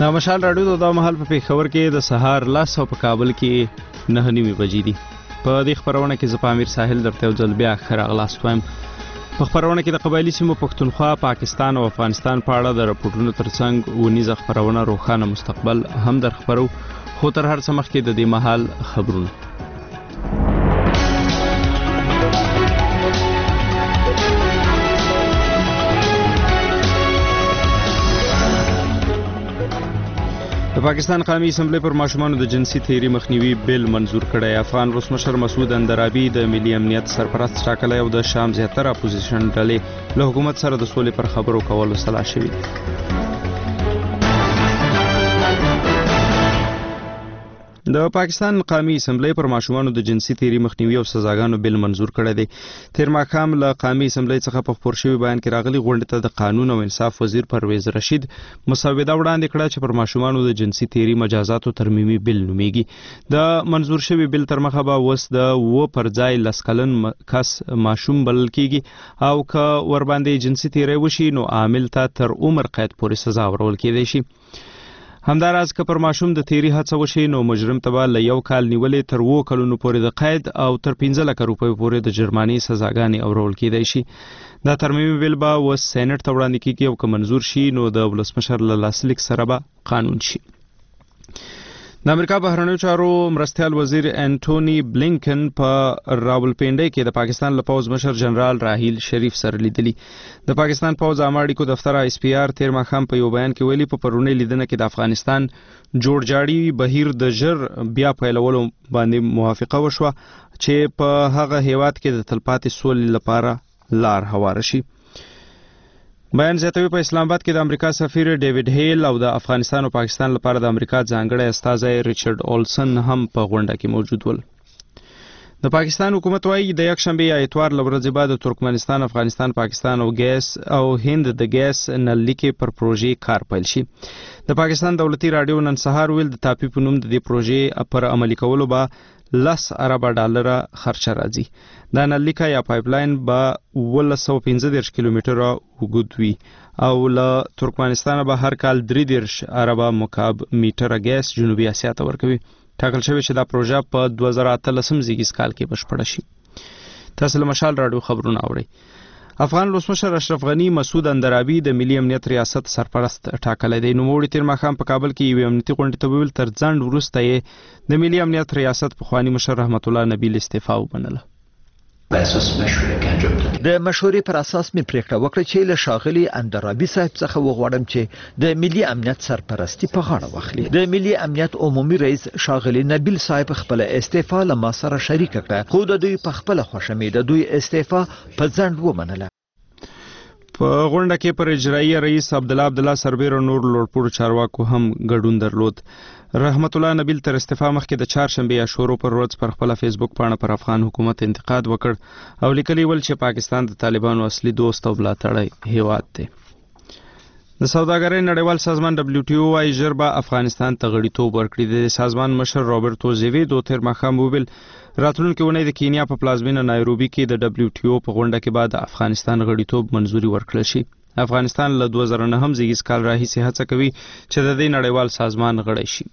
دا مشال راډیو دا مهال په پیښور کې د سهار 10 په کابل کې 9:30 بجې دي. په دې خبرونه کې زپامیر ساحل درته یو ځل بیا خراغلاست وایم. په خبرونه کې د قبایلی سیمو پښتونخوا، پاکستان او افغانستان په اړه د راپورټونو ترڅنګ ونیزه خبرونه روښانه مستقبل هم در خبرو، خو تر هر څه مخکې د دې مهال خبرونه. د پاکستان قومي اسمبلی پر ماشومانو د جنسي تیری مخنیوي بیل منظور کړی. افغان ولسمشر مسعود اندرابي د ملي امنیت سرپرست ټاکلی او د شام زیاتره اپوزیشن ډلې له حکومت سره د سولې پر خبرو کولو سلا شوي دي. د پاکستان قومي اسمبلی پر ماشومانو د جنسي تیری مخنیوي او سزاګانو بیل منظور کړی دی. تیر ماښام له قومي اسمبلی څخه په خپور شوي بیان کې راغلي غونډې ته د قانون او انصاف وزیر پرویز رشید مسوده وړاندې کړه چې پر ماشومانو د جنسي تیری مجازاتو ترمیمي بیل نومیږي. د منظور شوي بیل تر مخه به اوس د و پر ځای 10 کلن کس ماشوم بلل کیږي او که ور باندې جنسي تیری وشي نو عامل ته تر عمر قید پورې سزا ورکول کېدای شي. همداراز که پر ماشوم د تیری هڅه وشي نو مجرم ته به له 1 کال نیولې تر 2 کلونو پورې د قید او تر 15 لک روپیو پورې د جرمانې سزاګانې اورول کېدای شي. دا ترمیمي بیل به اوس سېنات ته وړاندې کیږي او که منظور شي نو د ولسمشر له لاسلیک سره به قانون شي. د امریکا بهرنیو چارو مرستیال وزیر انټونی بلینکن په راولپنډۍ کې د پاکستان له پوځ مشر جنرال راحیل شریف سره لیدلی. د پاکستان پوځ عامه اړیکو دفتر ISPR تیر ماښام په یو بیان کې ویلي په پرونی لیدنه کې د افغانستان جوړجاړي بهیر د ژر بیا پیلولو باندې موافقه وشوه چې په هغه هیواد کې د تلپاتې سولې لپاره لار هواره شي. بیان زیاتوي په اسلام آباد کې د امریکا سفیر ډیوډ هیل او د افغانستان او پاکستان لپاره د امریکا ځانګړی استازی ریچارډ اولسن هم په غونډه کې موجود ول. د پاکستان حکومت وايي د یکشنبه یا اتوار لورځې بعد د ترکمنستان، افغانستان، پاکستان او ګیس او هند د ګیس نللیکې پر پروژې کار پیل شي. د پاکستان دولتي رادیو نن سهار ویل د تاپی په نوم د دې پروژې پر عملي کولو به 10 ارب ډالر خرچه راځي. دا نلیکه یا پایپلاین به 115 کیلومتره اوږد وي او له ترکمنستان به هر کال 3 ارب مکعب میټره ګیس جنوبي اسیا ته ورکوي. ټاکل شوی چې دا پروژه په 2013 زیږیز کال کې بشپړه شي. تاسو له مشال راډیو خبرونه اورئ. افغان ولسمشر اشرف غنی مسعود اندرابي د ملي امنیت ریاست سرپرست ټاکلی دی. نوموړي تیر ماښام په کابل کې یوې امنیتي غونډې ته وویل تر ځنډ وروسته یې د ملي امنیت ریاست پخواني مشر رحمت الله نبیل استعفا ومنله. د مشورې پر اساس مې پریکړه وکړه چې له شاغلي اندرابي صاحب څخه وغواړم چې د ملي امنیت سرپرستی په غاړه واخلي. د ملي امنیت عمومي رئیس شاغلي نبیل صاحب خپل استعفا له ما سره شریک کړه، خو د دوی په خپل خوښه مې د دوی استعفا په ځنډ ومنله. په غونډه کې پر اجرایي رئیس عبدالله سربیر او نور لوړپوړو چارواکو هم ګډون درلود. رحمت الله نبیل تر استعفا مخکې د چهارشنبه یا شورو پر ورځ پر خپل فیسبوک پاڼه پر افغان حکومت انتقاد وکړ او لیکلي ول چې پاکستان د طالبانو اصلي دوست او ملاتړی هیواد دی. د سوداګرۍ نړیوال سازمان WTO وايي ژر به افغانستان ته غړیتوب ورکړي. د سازمان مشر رابرټو زیویدو تیر ماښام وویل راتلونکي اونۍ د کینیا په پلازمینه نایروبي کې د WTO په غونډه کې بعد افغانستان غړیتوب منظوري ورکړل شي. افغانستان له 2009 زیږیز کال راهیسې هڅه کوي چې د دې نړیوال سازمان غړی شي.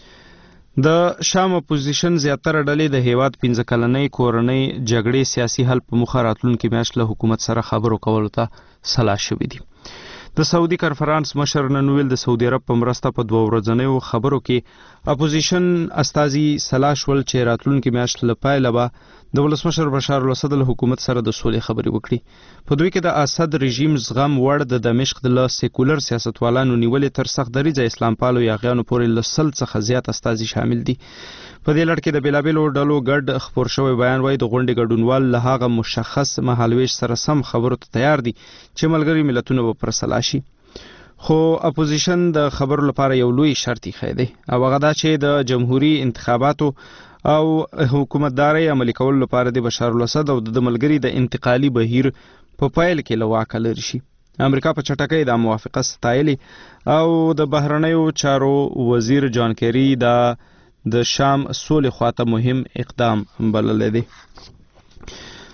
د شام اپوزیشن زیاتره ډلې د هیواد 15 کلنۍ کورنۍ جګړې سیاسي حل په مخه راتلونکي میاشت له حکومت سره خبرو کولو ته سلا شوي دي. د سعودي کنفرانس مشر نن ویل د سعودي عرب په مرسته په 2 ورځنیو خبرو کې اپوزیشن استازي سلا شول چې راتلونکي میاشت له پیله به د ولسمشر بشار الاسد له حکومت سره د سولې خبرې وکړي. په دوی کې د اسد رژیم زغم وړ د دمشق د سیکولر سیاستوالانو نیولې تر سخت دریځه اسلام پالو یاغیانو پورې له 100 څخه زیات استازي شامل دي. په دې لړ کې د بیلابیلو ډلو ګډ خپور شوی بیان وايي د غونډې ګډونوال له هغه مشخص مهالویش سره سم خبرو ته تیار دي چې ملګري ملتونه به پر سلا شي. خو اپوزیشن د خبرو لپاره یو لوی شرط یې دی او هغه دا چې د جمهوریت انتخاباتو او حکومتداري عملي کولو لپاره د بشار الاسد او د ملګري د انتقالي بهیر په پایل کې له واکه لري شي. امریکا په چټکۍ د موافقه ستایلي او د بهرنیو چارو وزیر جان کیری د شام سولې خواته مهم اقدام بللی دی.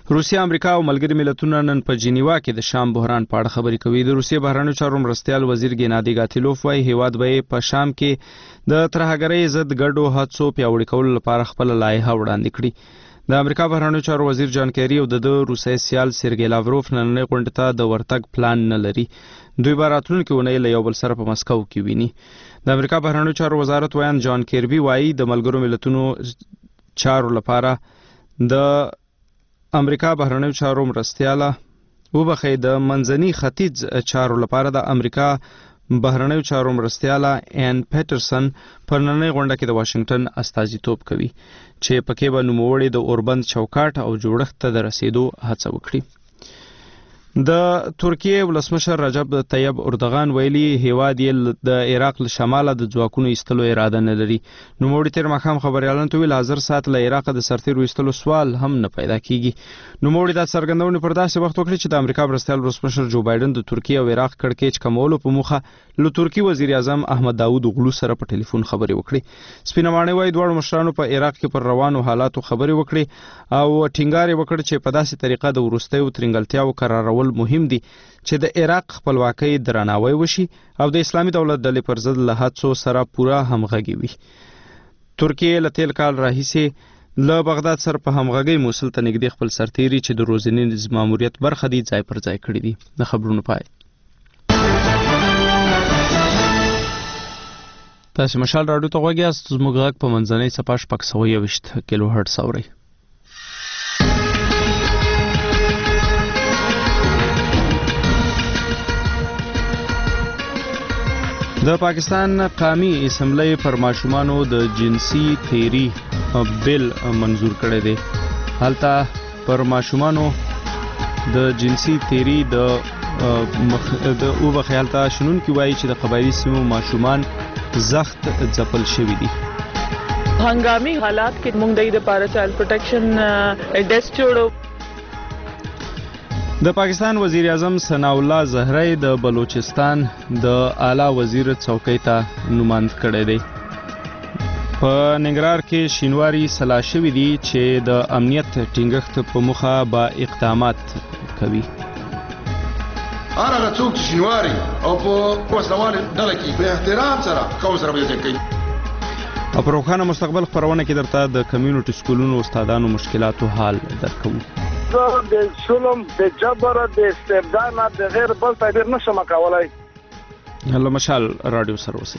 روسیه، امریکا او ملګري ملتونه نن په جنیوا کې د شام بحران په اړه خبرې کوي. د روسیې بهرنیو چارو مرستیال وزیر ګنادي ګاتیلوف وايي هیواد به په شام کې د ترهګرۍ ضد ګډو هڅو پیاوړي کولو لپاره خپل لایحه وړاندې کړي. د امریکا بهرنیو چارو وزیر جان کیری او د روسیې سیال سرګی لاوروف نننۍ غونډې ته د ورتګ پلان نه لري. دوی به راتلونکې اونۍ له یو بل سره په مسکو کې ویني. د امریکا بهرنیو چارو وزارت ویان جان کیربي وايي د ملګرو ملتونو چارو لپاره د امریکا بهرنیو چارو مرستیاله وبخښئ د منځني ختیځ چارو لپاره د امریکا بهرنیو چارو مرستیاله ان پیټرسن پر نننۍ غونډه کې د واشنگټن استازیتوب کوي چې پکې به نوموړي د اوربند چوکاټ او جوړښت ته د رسیدو هڅه وکړي. د ترکیې ولسمشر رجب طیب اردوغان ویلي هیواد یې د عراق له شماله د ځواکونو ایستلو اراده نه لري. نوموړي تیر ماښام خبریالانو ته ویل حاضر ساعت له عراق د سرتیرو ایستلو سوال هم نه پیدا کیږي. نوموړي دا څرګندونې پر داسې وخت وکړي چې د امریکا مرستیال ولسمشر جو بایدن د ترکیې او عراق کړکېچ کمولو په موخه له ترکیې وزیر اعظم احمد داود اوغلو سره په ټلیفون خبرې وکړي. سپینه ماڼۍ وايي دواړو مشرانو په عراق کې پر روانو حالاتو خبرې وکړي او ټینګار یې وکړ چې په داسې طریقه د وروستیو ترنګلتیاو قرارول مهم دي چې د عراق خپلواکۍ درناوی وشي او د اسلامي دولت ډلې پر ضد له هڅو سره پوره همغږي وي. ترکیې له تېر کال راهیسې له بغداد سره په همغږۍ موصل ته نږدې خپل سرتیري چې د روزنیز ماموریت برخه دي ځای پر ځای کړي دي. د خبرونو پای. تاسو مشال راډیو ته غوږ یاست. زموږ غږ په منځنۍ څپه 621 کیلو هرټز اورئ. د پاکستان قومي اسمبلی پر ماشومانو د جنسي تیری بل منظور کړی دی. هلته پر ماشومانو د جنسي تیری د وبخیالته شنونکي وایي چې د قبایلي سیمو ماشومان زخت ځپل شوي دي. هنګامي حالات کې موږ د پاره چایلډ پروټیکشن ډیسک جوړو. د پاکستان وزیر اعظم ثناء الله زهري د بلوچستان د اعلی وزیر څوکۍ ته نوماند کړی دی. په ننګرهار کې شینواری سلا شوي دي چې د امنیت ټینګښت په موخه با اقدامات کوي. هغه څوک چې شینواری او په وسلوال ډله کې په احترام سره قوم سره یو ځای کوي. په روښانه مستقبل خبرونه کې درته د کمیونټي سکولونو استادانو مشکلاتو حال درکوو. د ظلم د جبر د استبداد د غیر بل تعبیر نشم کولای. هله مشال رادیو سره اوسئ.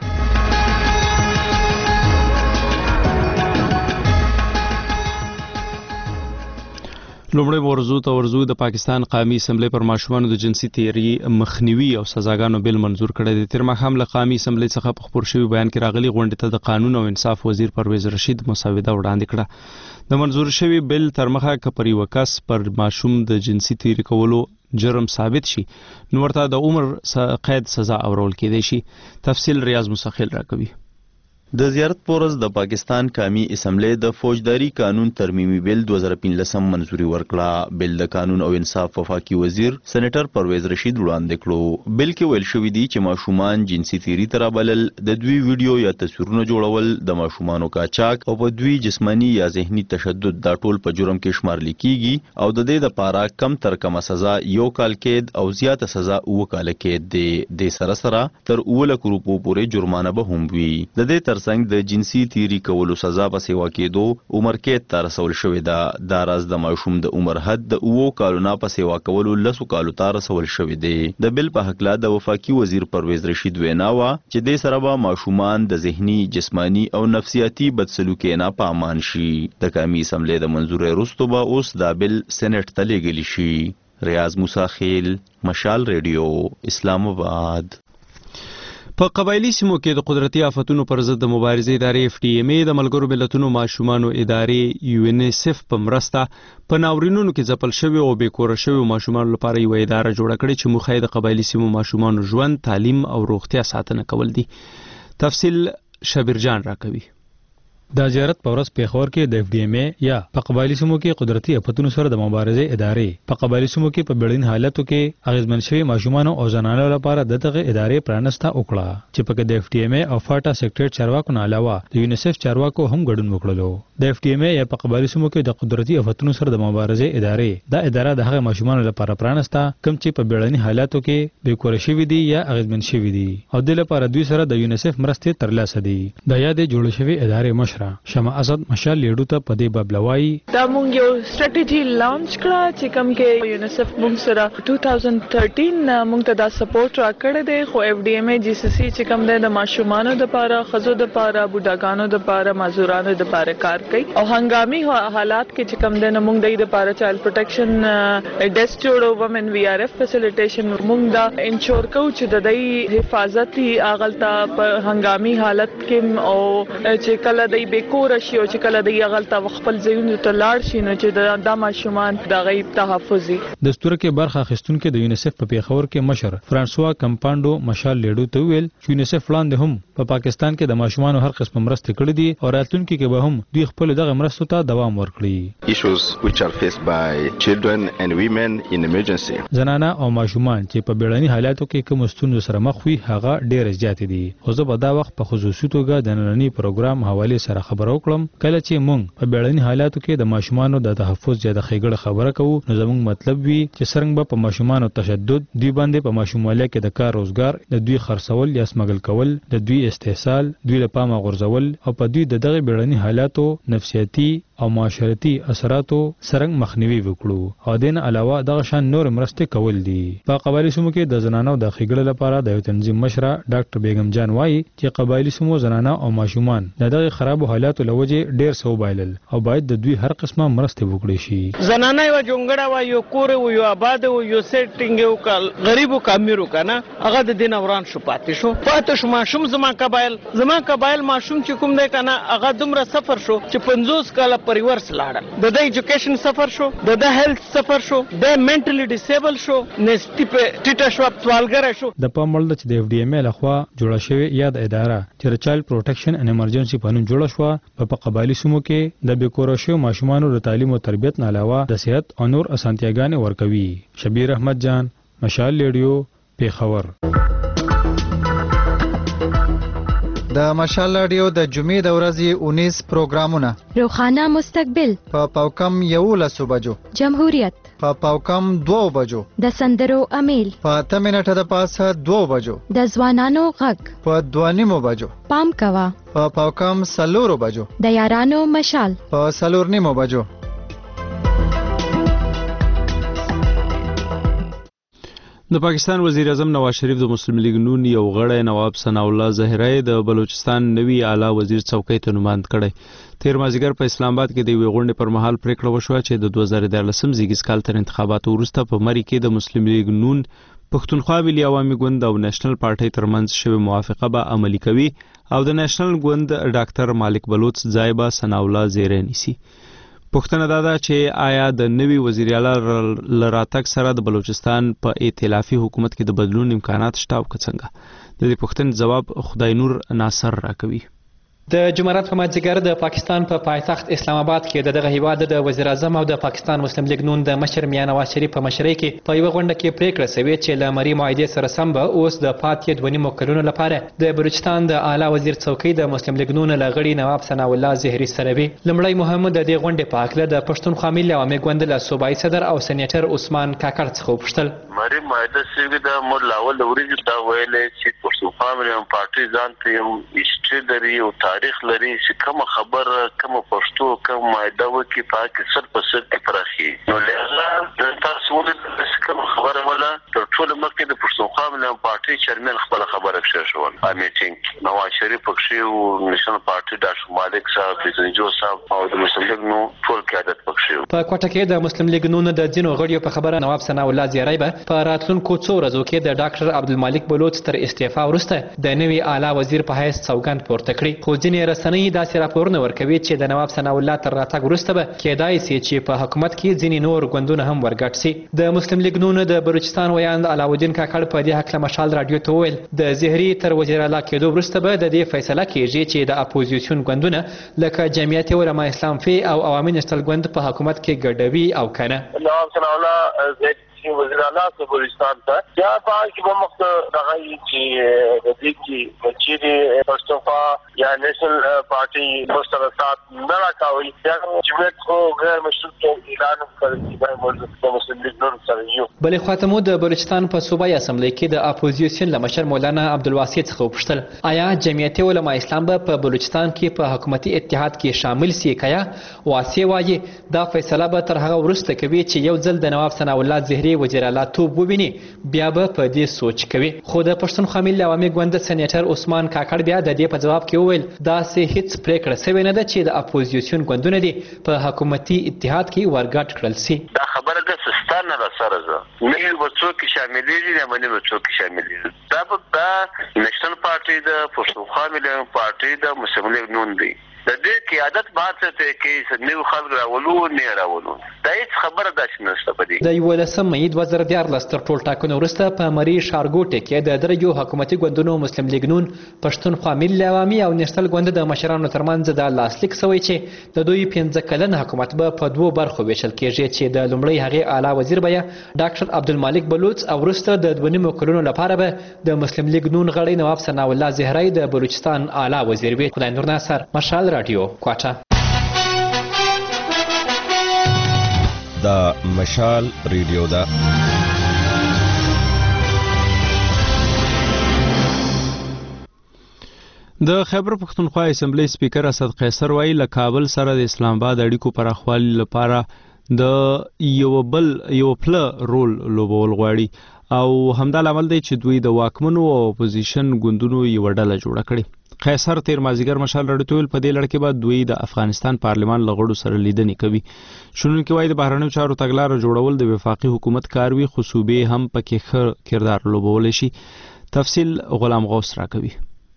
لومړی ورزو د پاکستان قومي اسمبلی پر ماشومانو د جنسي تیری مخنیوي او سزاګانو بل منظور کړی دی. تیر ماښام له قومي اسمبلی څخه په خپور شوي بیان کې راغلي غونډې ته د قانون او انصاف وزیر پرویز رشید مسوده وړاندې کړه. د منظور شوي بل تر مخه که پر یو کس پر ماشوم د جنسي تیری کولو جرم ثابت شي نو ورته د عمر قید سزا اورول کېدای شي. تفصیل ریاض مسخیل راکوي. د زیارت پورز د پاکستان قومي اسمبلی د فوجداري قانون ترمیمي بل 2015 منظوري ورکړه. بل د قانون او انصاف وفاقي وزیر سېنیټر پرویز رشید وړاندې کړو. بل کې ویل شوی دی چې ماشومان جنسي تیری تر بلل د دوی ویډیو یا تصویرونه جوړول د ماشومانو قاچاق او په دوی جسمانی یا ذهني تشدد دا ټول په جرم کې شمار لیکيږي او د دې لپاره کم تر کم سزا 1 کال قید او زیاته سزا 2 کال قید دی. د سره تر 2 لک روپو پورې جرمانه به هم وي. د دې ترڅنګ د جنسي تیری کولو سزا په سیوا کېدو عمر قید ته رسول شوی ده. دا راز د ماشوم د عمر حد د 2 کالو نه په سیوا کولو 10 کالو ته رسول شوی دی. د بل په حق لا د وفاقي وزیر پرویز رشید وینا وا چې د سره به ماشومان د ذهني جسمانی او نفسیاتی بدسلوکي نه په امان شي. د قومي اسمبلی د منظوري وروسته به اوس دا بل سېنات ته لیږلی شي. ریاض مساخیل، مشال ریډیو، اسلام آباد. په قبایلی سیمو کې د قدرتي آفتونو پر ضد د مبارزې ادارې FTMA د ملګرو ملتونو ماشومانو ادارې UNICEF په مرسته په ناورینونو کې ځپل شوي او بې کوره شوي ماشومانو لپاره یوه اداره جوړه کړې چې موخه یې د قبایلی سیمو ماشومانو ژوند، تعلیم او روغتیا ساتنه کول دي. تفصیل شبیر جان راکوي. د زیارت په ورځ پیښور کې د FDMA یا په قبایلی سیمو کې قدرتي افتونو سره د مبارزې ادارې په قبایلی سیمو کې په بیړني حالاتو کې اغیزمن شوي ماشومانو او زنانو لپاره دغه ادارې پرانسته وکړه چې پکې د FDMA او فاټا سیکریټ چارواکو نه علاوه د یونیسف چارواکو هم ګډون وکړلو. د FDMA یا په قبایلی سیمو کې د قدرتي افتونو سره د مبارزې ادارې دا اداره د هغه ماشومانو لپاره پرانسته کوم چې په بیړني حالاتو کې بیکور شوي دي یا اغیزمن شوي دي او د لپاره دوی سره د یونیسف مرستې ترلاسه دي. د یادې جوړ شوی ادارې مشره شمع اسد مشال لیډو ته په دې بابلوي دا مونږ یو سټریټجی لانچ کړه چې کوم کې یونیسف مونږ سره 2013 مونږ ته دا سپورټ راکړی دی خو FDMA GCC چې کوم دی د ماشومانو د لپاره خزو د لپاره بوډاګانو د لپاره مازورانو د لپاره کار کوي او هنګامي حالات کې چې کوم دی مونږ د لپاره چایلډ پروټیکشن ډیسک جوړو ومن VRF فیسیلیټیشن مونږ دا انشور کوو چې د دې حفاظتي اغلطه په هنګامي حالت کې او چې کله د بیکور شي او چې کله د اغلطه خپل ځایونو ته لاړ شي نو چې د ماشومان د غیب تحفظي. دستور کې برخه اخیستونکو د یونیسف په پیښور کې مشر فرانسوا کمپاندو مشال لیډو ته ویل چې یونیسف وړاندې هم په پاکستان کې د ماشومانو هر قسم مرستې کړې دي او راتلونکي کې به هم دوی خپل دغه مرستو ته دوام ورکړي. Issues which are faced by children and women in emergency. زنانه او ماشومان چې په بیړني حالاتو کې کوم ستونزو سره مخ وي هغه ډېر زیات دي. خو زه په دا وخت په خصوصي توګه د نننی پروګرام حواله سره خبرو کړم کله چې مونږ په بیړني حالاتو کې د ماشومانو د تحفظ یا د خېګړه خبره کوو نو زموږ مطلب وي چې څنګه به په ماشومانو تشدد دوی باندې په ماشومواله کې د کار روزګار د دوی خرڅول یا سمګل کول د دوی استحصال دوی له پامه غورځول او په دوی د دغه بیړني حالاتو نفسیاتي او معاشرتي اثراتو سرنګ مخنیوي وکړو او دین علاوه دغه شان نور مرستې کول دي. په قبایلی سیمو کې د زنانو د خېګړه لپاره د یو تنظیم مشره ډاکټر بیگم جان وایي چې قبایلی سیمو زنانه او ماشومان دغه خراب حالاتو لوجه ډیر سو بایلل او باید د دوی هر قسمه مرستې وکړي شي. زنانه یو جونګړه و یو کور و یو آباد و یو سیټینګ یو کال غریبو کامیرو کنه هغه د دین اوران شو پاتې شو ماشوم زما قبایل ماشوم چې کوم دی کنه هغه دومره سفر شو چې 50 کاله پریورس لاړل د ایجوکیشن سفر شو د هیلث سفر شو د منټلی ډیسیبل شو نستی په ټیټه شو سوالګر شو. د پاموړ چې د FDMA لخوا جوړه شوې یاد اداره چې د چایلډ پروټیکشن ان ایمرجنسي په نوم جوړه شو په قبایلی سیمو کې د بیکور شو ماشومانو د تعلیم او تربیت نه علاوه د صحت او نور اسانتیاګانې ورکوي. شبیر احمد جان مشال لیډیو پیښور. د مشال رادیو د جمعې د ورځې 19 پروګرامونه روخانه مستقبل په پاوکم 11 بجو جمهوریت په پاوکم 2 بجو د سندرو امیل په 8 منټه د پاسه 2 بجو د ځوانانو غږ په 2:30 بجو پام کوا په پاوکم 4 بجو د یارانو مشال په 4:30 بجو. د پاکستان وزیر اعظم نواز شریف د مسلم لیگ نون یو غړی نواب ثناء الله ظاهری د بلوچستان نوی اعلی وزیر څوکۍ ته نوماند کړی. تیر مازیګر په اسلام آباد کې د یوې غونډې پر مهال پریکړه وشوه چې د 2013 زیږیز کال تر انتخاباتو وروسته په مری کې د مسلم لیگ نون پښتونخوا ملي عوامي ګوند او نېشنل پارټۍ ترمنځ شوې موافقه به عملي کوي او د نېشنل ګوند ډاکټر مالک بلوچ ځای به ثناء الله ظاهری نیسي. پوښتنه دا ده چې آیا د نوي وزیر اعلی لراتګ سره د بلوچستان په ائتلافي حکومت کې د بدلون امکانات شته او که څنګه؟ د دې پوښتنې ځواب خدای نور ناصر راکوي. د جمعرات په مازدیګر د پاکستان په پایتخت اسلام آباد کې دغه هیواد د وزیر اعظم او د پاکستان مسلم لیگ نون د مشر میاں نواز شریف په مشرۍ کې په یوه غونډه کې پریکړه شوې چې له مری معاهدې سره سم به اوس د پاتې 2.5 کلونو لپاره د بلوچستان د اعلی وزیر څوکۍ د مسلم لیگ نون له غړي نواب ثناء الله ظاهری سره وي. لومړی محمد د دې غونډې په هکله د پښتونخوا ملي عوامي ګوند له صوبایي صدر او سېنیټر عثمان کاکړ څخه وپوښتل مری معاهده شوې ده مولا اول ورځ دا ویلې چې پښتونخوا ملي پارټي ځان ته یو هیستوري لري او تاریخ لري چې کوم خبر کوم پښتو کوم معاهده وکي پاکي 100% کې پراخي نو لهدا د تاسو ولې کوم خبره ولا تر ټولو مخکې د پښتونخوا ملي پارټي چیرمن خپل خبره کړی شو میټینګ نواز شریف پکښې او نېشنل پارټي ډاکټر مالک صاحب بزنجو صاحب او د مسلم لیگ نو ټول قیادت پکښې په کوټه کې د مسلم لیگ نون د ځینو غړیو په خبره نواب ثناء الله ظاهری به په راتلونکو څو ورځو کې د ډاکټر عبدالمالک بلوچ تر استعفا وروسته د نوي اعلی وزیر په حیث سوګند پورته کړي. خو ځینې رسنۍ داسې راپورونه ورکوي چې د نواب ثناء الله تر راتګ وروسته به کېدای شي چې په حکومت کې ځینې نور ګوندونه هم ورګډ شي. د مسلم لیگ لیگ نون د بلوچستان ویاند علاودین کاکړ په دې حق له مشال رادیو ته وویل د زهري تر وزیر اعلی کېدو وروسته به د دې فیصله کېږي چې د اپوزیسیون ګوندونه لکه جمعیت علما اسلام فی او عوامي نېشنل ګوند په حکومت کې ګډوي او کنه نواب ثناء الله وزیر اعلی د بلوچستان ته یا په کې به مخ دغه چې د دې کې چې پښتونخوا یا نېشنل پارټي مستقلات نه راکاوي یا جمعیت خو غیر مشروط اعلان کړی د مسلم لیگ نون سره یو بلې خواته مو د بلوچستان په صوبایي اسمبلی کې د اپوزیسیون له مشر مولانا عبدالواسع څخه وپوښتل آیا جمعیت علما اسلام به په بلوچستان کې په حکومتي اتحاد کې شامل سي کیا واسع وایي دا فیصله به تر هغه وروسته کوي چې یو ځل د نواب ثناء الله زهري وزیر اعلی توب وویني بیا به په دې سوچ کوي خو د پښتونخوا ملي عوامي ګوند سېنیټر عثمان کاکړ بیا د دې په جواب کې وویل داسې هیڅ پریکړه شوې نه ده چې د اپوزیسیون ګوندونه دي په حکومتي اتحاد کې ورګډ کړل سي دا خبره ده سستانه را سره ده نه به څوک شاملېږي نه باندې به څوک شاملېږي دا په نېشنل پارټي د پښتونخوا ملي پارټي د مسلم لیگ نون دی د دې قیادت باندې ته کې نو خلک راولو نه راولو دا هیڅ خبره ده نشته پدې د 11 مې 2014 تر ټول ټاکنو وروسته په مری شارګوټه کې د درجو حکومتي ګوندونو مسلم لیگ نون پښتونخوا ملي عوامي او نېشنل ګوند د مشرانو ترمنځ د لاسلیک سوی چې د دوی 15 کلن حکومت به په دوه برخو ویشل کېږي چې د لومړی هغه اعلی وزیر به ډاکټر عبدالمالک بلوچ او وروسته د 2 کلونو لپاره به د مسلم لیگ نون غړی نواب ثناء الله زهري د بلوچستان اعلی وزیر وي. خدای نور ناصر مشال رادیو کوټه. دا مشال ریډیو ده. د خیبر پښتونخوا اسمبلی سپیکر اسد قیصر وایي له کابل سره د اسلام آباد اړیکو پراخوالي لپاره د یو پله رول لوبول غواړي او همدا لامل دی چې دوی د واکمنو او اپوزیشن ګوندونو یو ډله جوړه کړي. قیصر تیر مازیګر مشال رډټول په دې لړ کې بعد دوی د افغانستان پارلمان لغړو سره لیدنې کوي. شنونکي وایي د بهرنیو چارو تګلارو جوړول د وفاقي حکومت کار وي خو صوبې هم پکې ښه کردار لوبولی شي. تفصیل غلام غوث راکوي.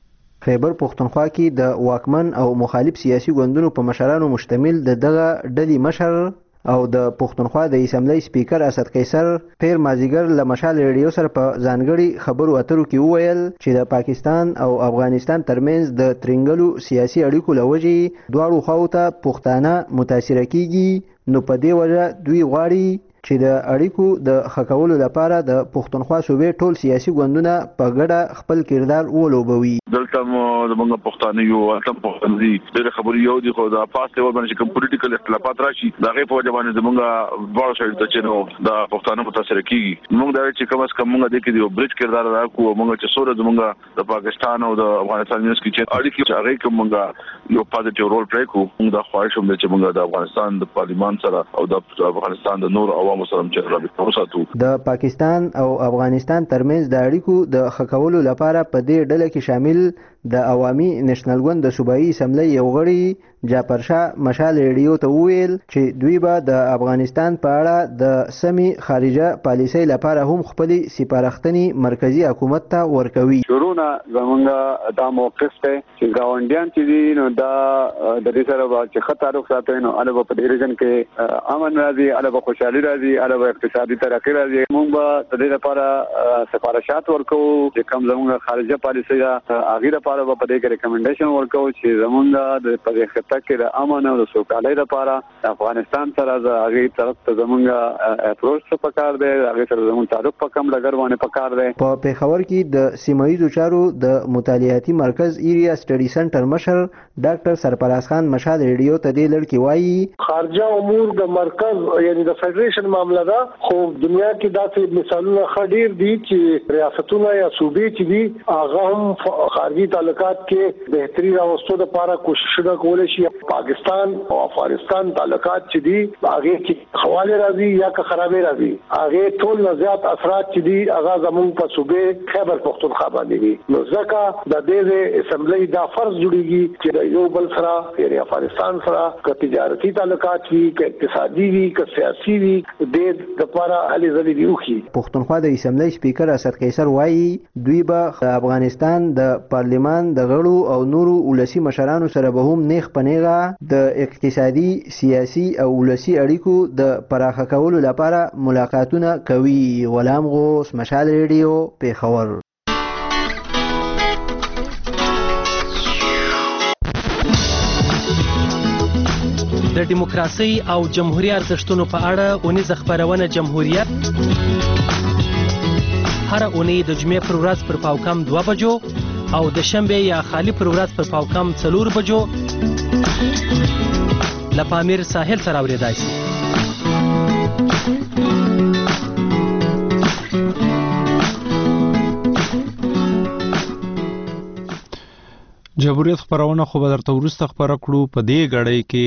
خیبر پښتونخوا کې د واکمن او مخالف سیاسي ګوندونو په مشرانو مشتمل دغه ډلې مشر او د پښتونخوا د اسمبلی سپیکر اسد قیصر پیر مازیګر له مشال ریډیو سره په ځانګړي خبرو اترو کې وویل چې د پاکستان او افغانستان ترمنځ د ترنګلو سیاسي اړیکو له وجې دواړو خواو ته پښتانه متاثره کیږي نو په دې وجه دوی غواړي چې د اړیکو د ښه کولو لپاره د پښتونخوا صوبې ټول سیاسي ګوندونه په ګډه خپل کردار ولوبوي. دلته مو زموږ پښتانه یو اتم پښتون دي د خبرې یو دي خو د پاس لیول باندې کوم پولیټیکل اختلافات راشي دا غي په وجه باندې زموږ ډول شاید چې نو د پښتانه متاثر کیږي موږ دا چې کوم اس کوم موږ د کې یو بریج کردار راکو موږ چې سور زموږ د پاکستان او د افغانستان منځ کې چې اړیکې هغه کوم موږ یو پازیټیو رول پلی کوو موږ د خواهش هم چې موږ د افغانستان د پارلیمان سره او د افغانستان د نور عوامو سره چې رابطه وساتو. د پاکستان او افغانستان ترمنځ د اړیکو د ښه کولو لپاره په دې ډله کې شامل د عوامي نېشنل ګوند د صوبایي اسمبلی یو غړي جعفرشاه مشال ریډیو ته وویل چې دوی به د افغانستان په اړه د سمې خارجه پالیسۍ لپاره هم خپلې سپارښتنې مرکزي حکومت ته ورکوي. شروعنا زمونږ دا موقف دی چې ګاونډیان چې دي نو دا د دې سره چې ښه تعلق ساتي نو هلته په دې ریجن کې امن راځي هلته خوشحالي راځي هلته اقتصادي ترقي راځي. موږ به د دې لپاره سفارشات ورکوو چې کوم زمونږ خارجه پالیسۍ ده هغې لپاره به په دې کې ریکمنډیشن ورکوو چې زمونږ د په دې خطه کې د امن او د سوکالۍ لپاره افغانستان سره د هغې طرف ته زمونږ اپروچ څه پکار دی هغې سره زمونږ تعلق په کم ډګر باندې پکار دی. په پېښور کې د سیمه ییزو چارو د مطالعاتي مرکز ایریا سټډي سنټر مشر ډاکټر سرفراز خان مشال ریډیو ته دې لړ کې وایي خارجه امور د مرکز یعنی د فدریشن معامله ده خو دنیا کې داسې مثالونه ښه ډېر دي چې ریاستونه یا صوبې چې دي هغه هم خارجي تعلقات کې بهتري راوستو لپاره کوششونه کولی شي. پاکستان او افغانستان تعلقات چې دي هغه کې حواله راځي یا که خرابې راځي هغه ټول نه زیات اثرات چې دي هغه زموږ په صوبې خیبر پښتونخوا باندې دي. نو ځکه د دې اسمبلی دا فرض جوړیږي چې یو بل سره یعنی افغانستان سره که تجارتي تعلقات وي که اقتصادي وي که سیاسي وي د لپاره هلې ځلې دي وکړي. پښتونخوا د اسمبلی سپیکر اسد قیصر وایي دوی به افغانستان د پارلیمان د غړو او نورو ولسی مشرانو سره به هم نیغ په نیغه د اقتصادي سیاسي او ولسی اړیکو د پراخه کولو لپاره ملاقاتونه کوي. غلام غوث، مشال ریډیو، پیښور. د دیموکراسي او جمهوریت ارزښتونو په اړه اونیزه خپرونه جمهوریت هر اونۍ د جمعې پر ورځ پر پاوکم 2 بجو او د شنبه یا خالی پر ورځ پر پاوکم 4 بجو له پامیر ساحل سره اوریدای شي. جمهوریت خبرونه خو به درته وروسته خبره کړو. په دې غړۍ کې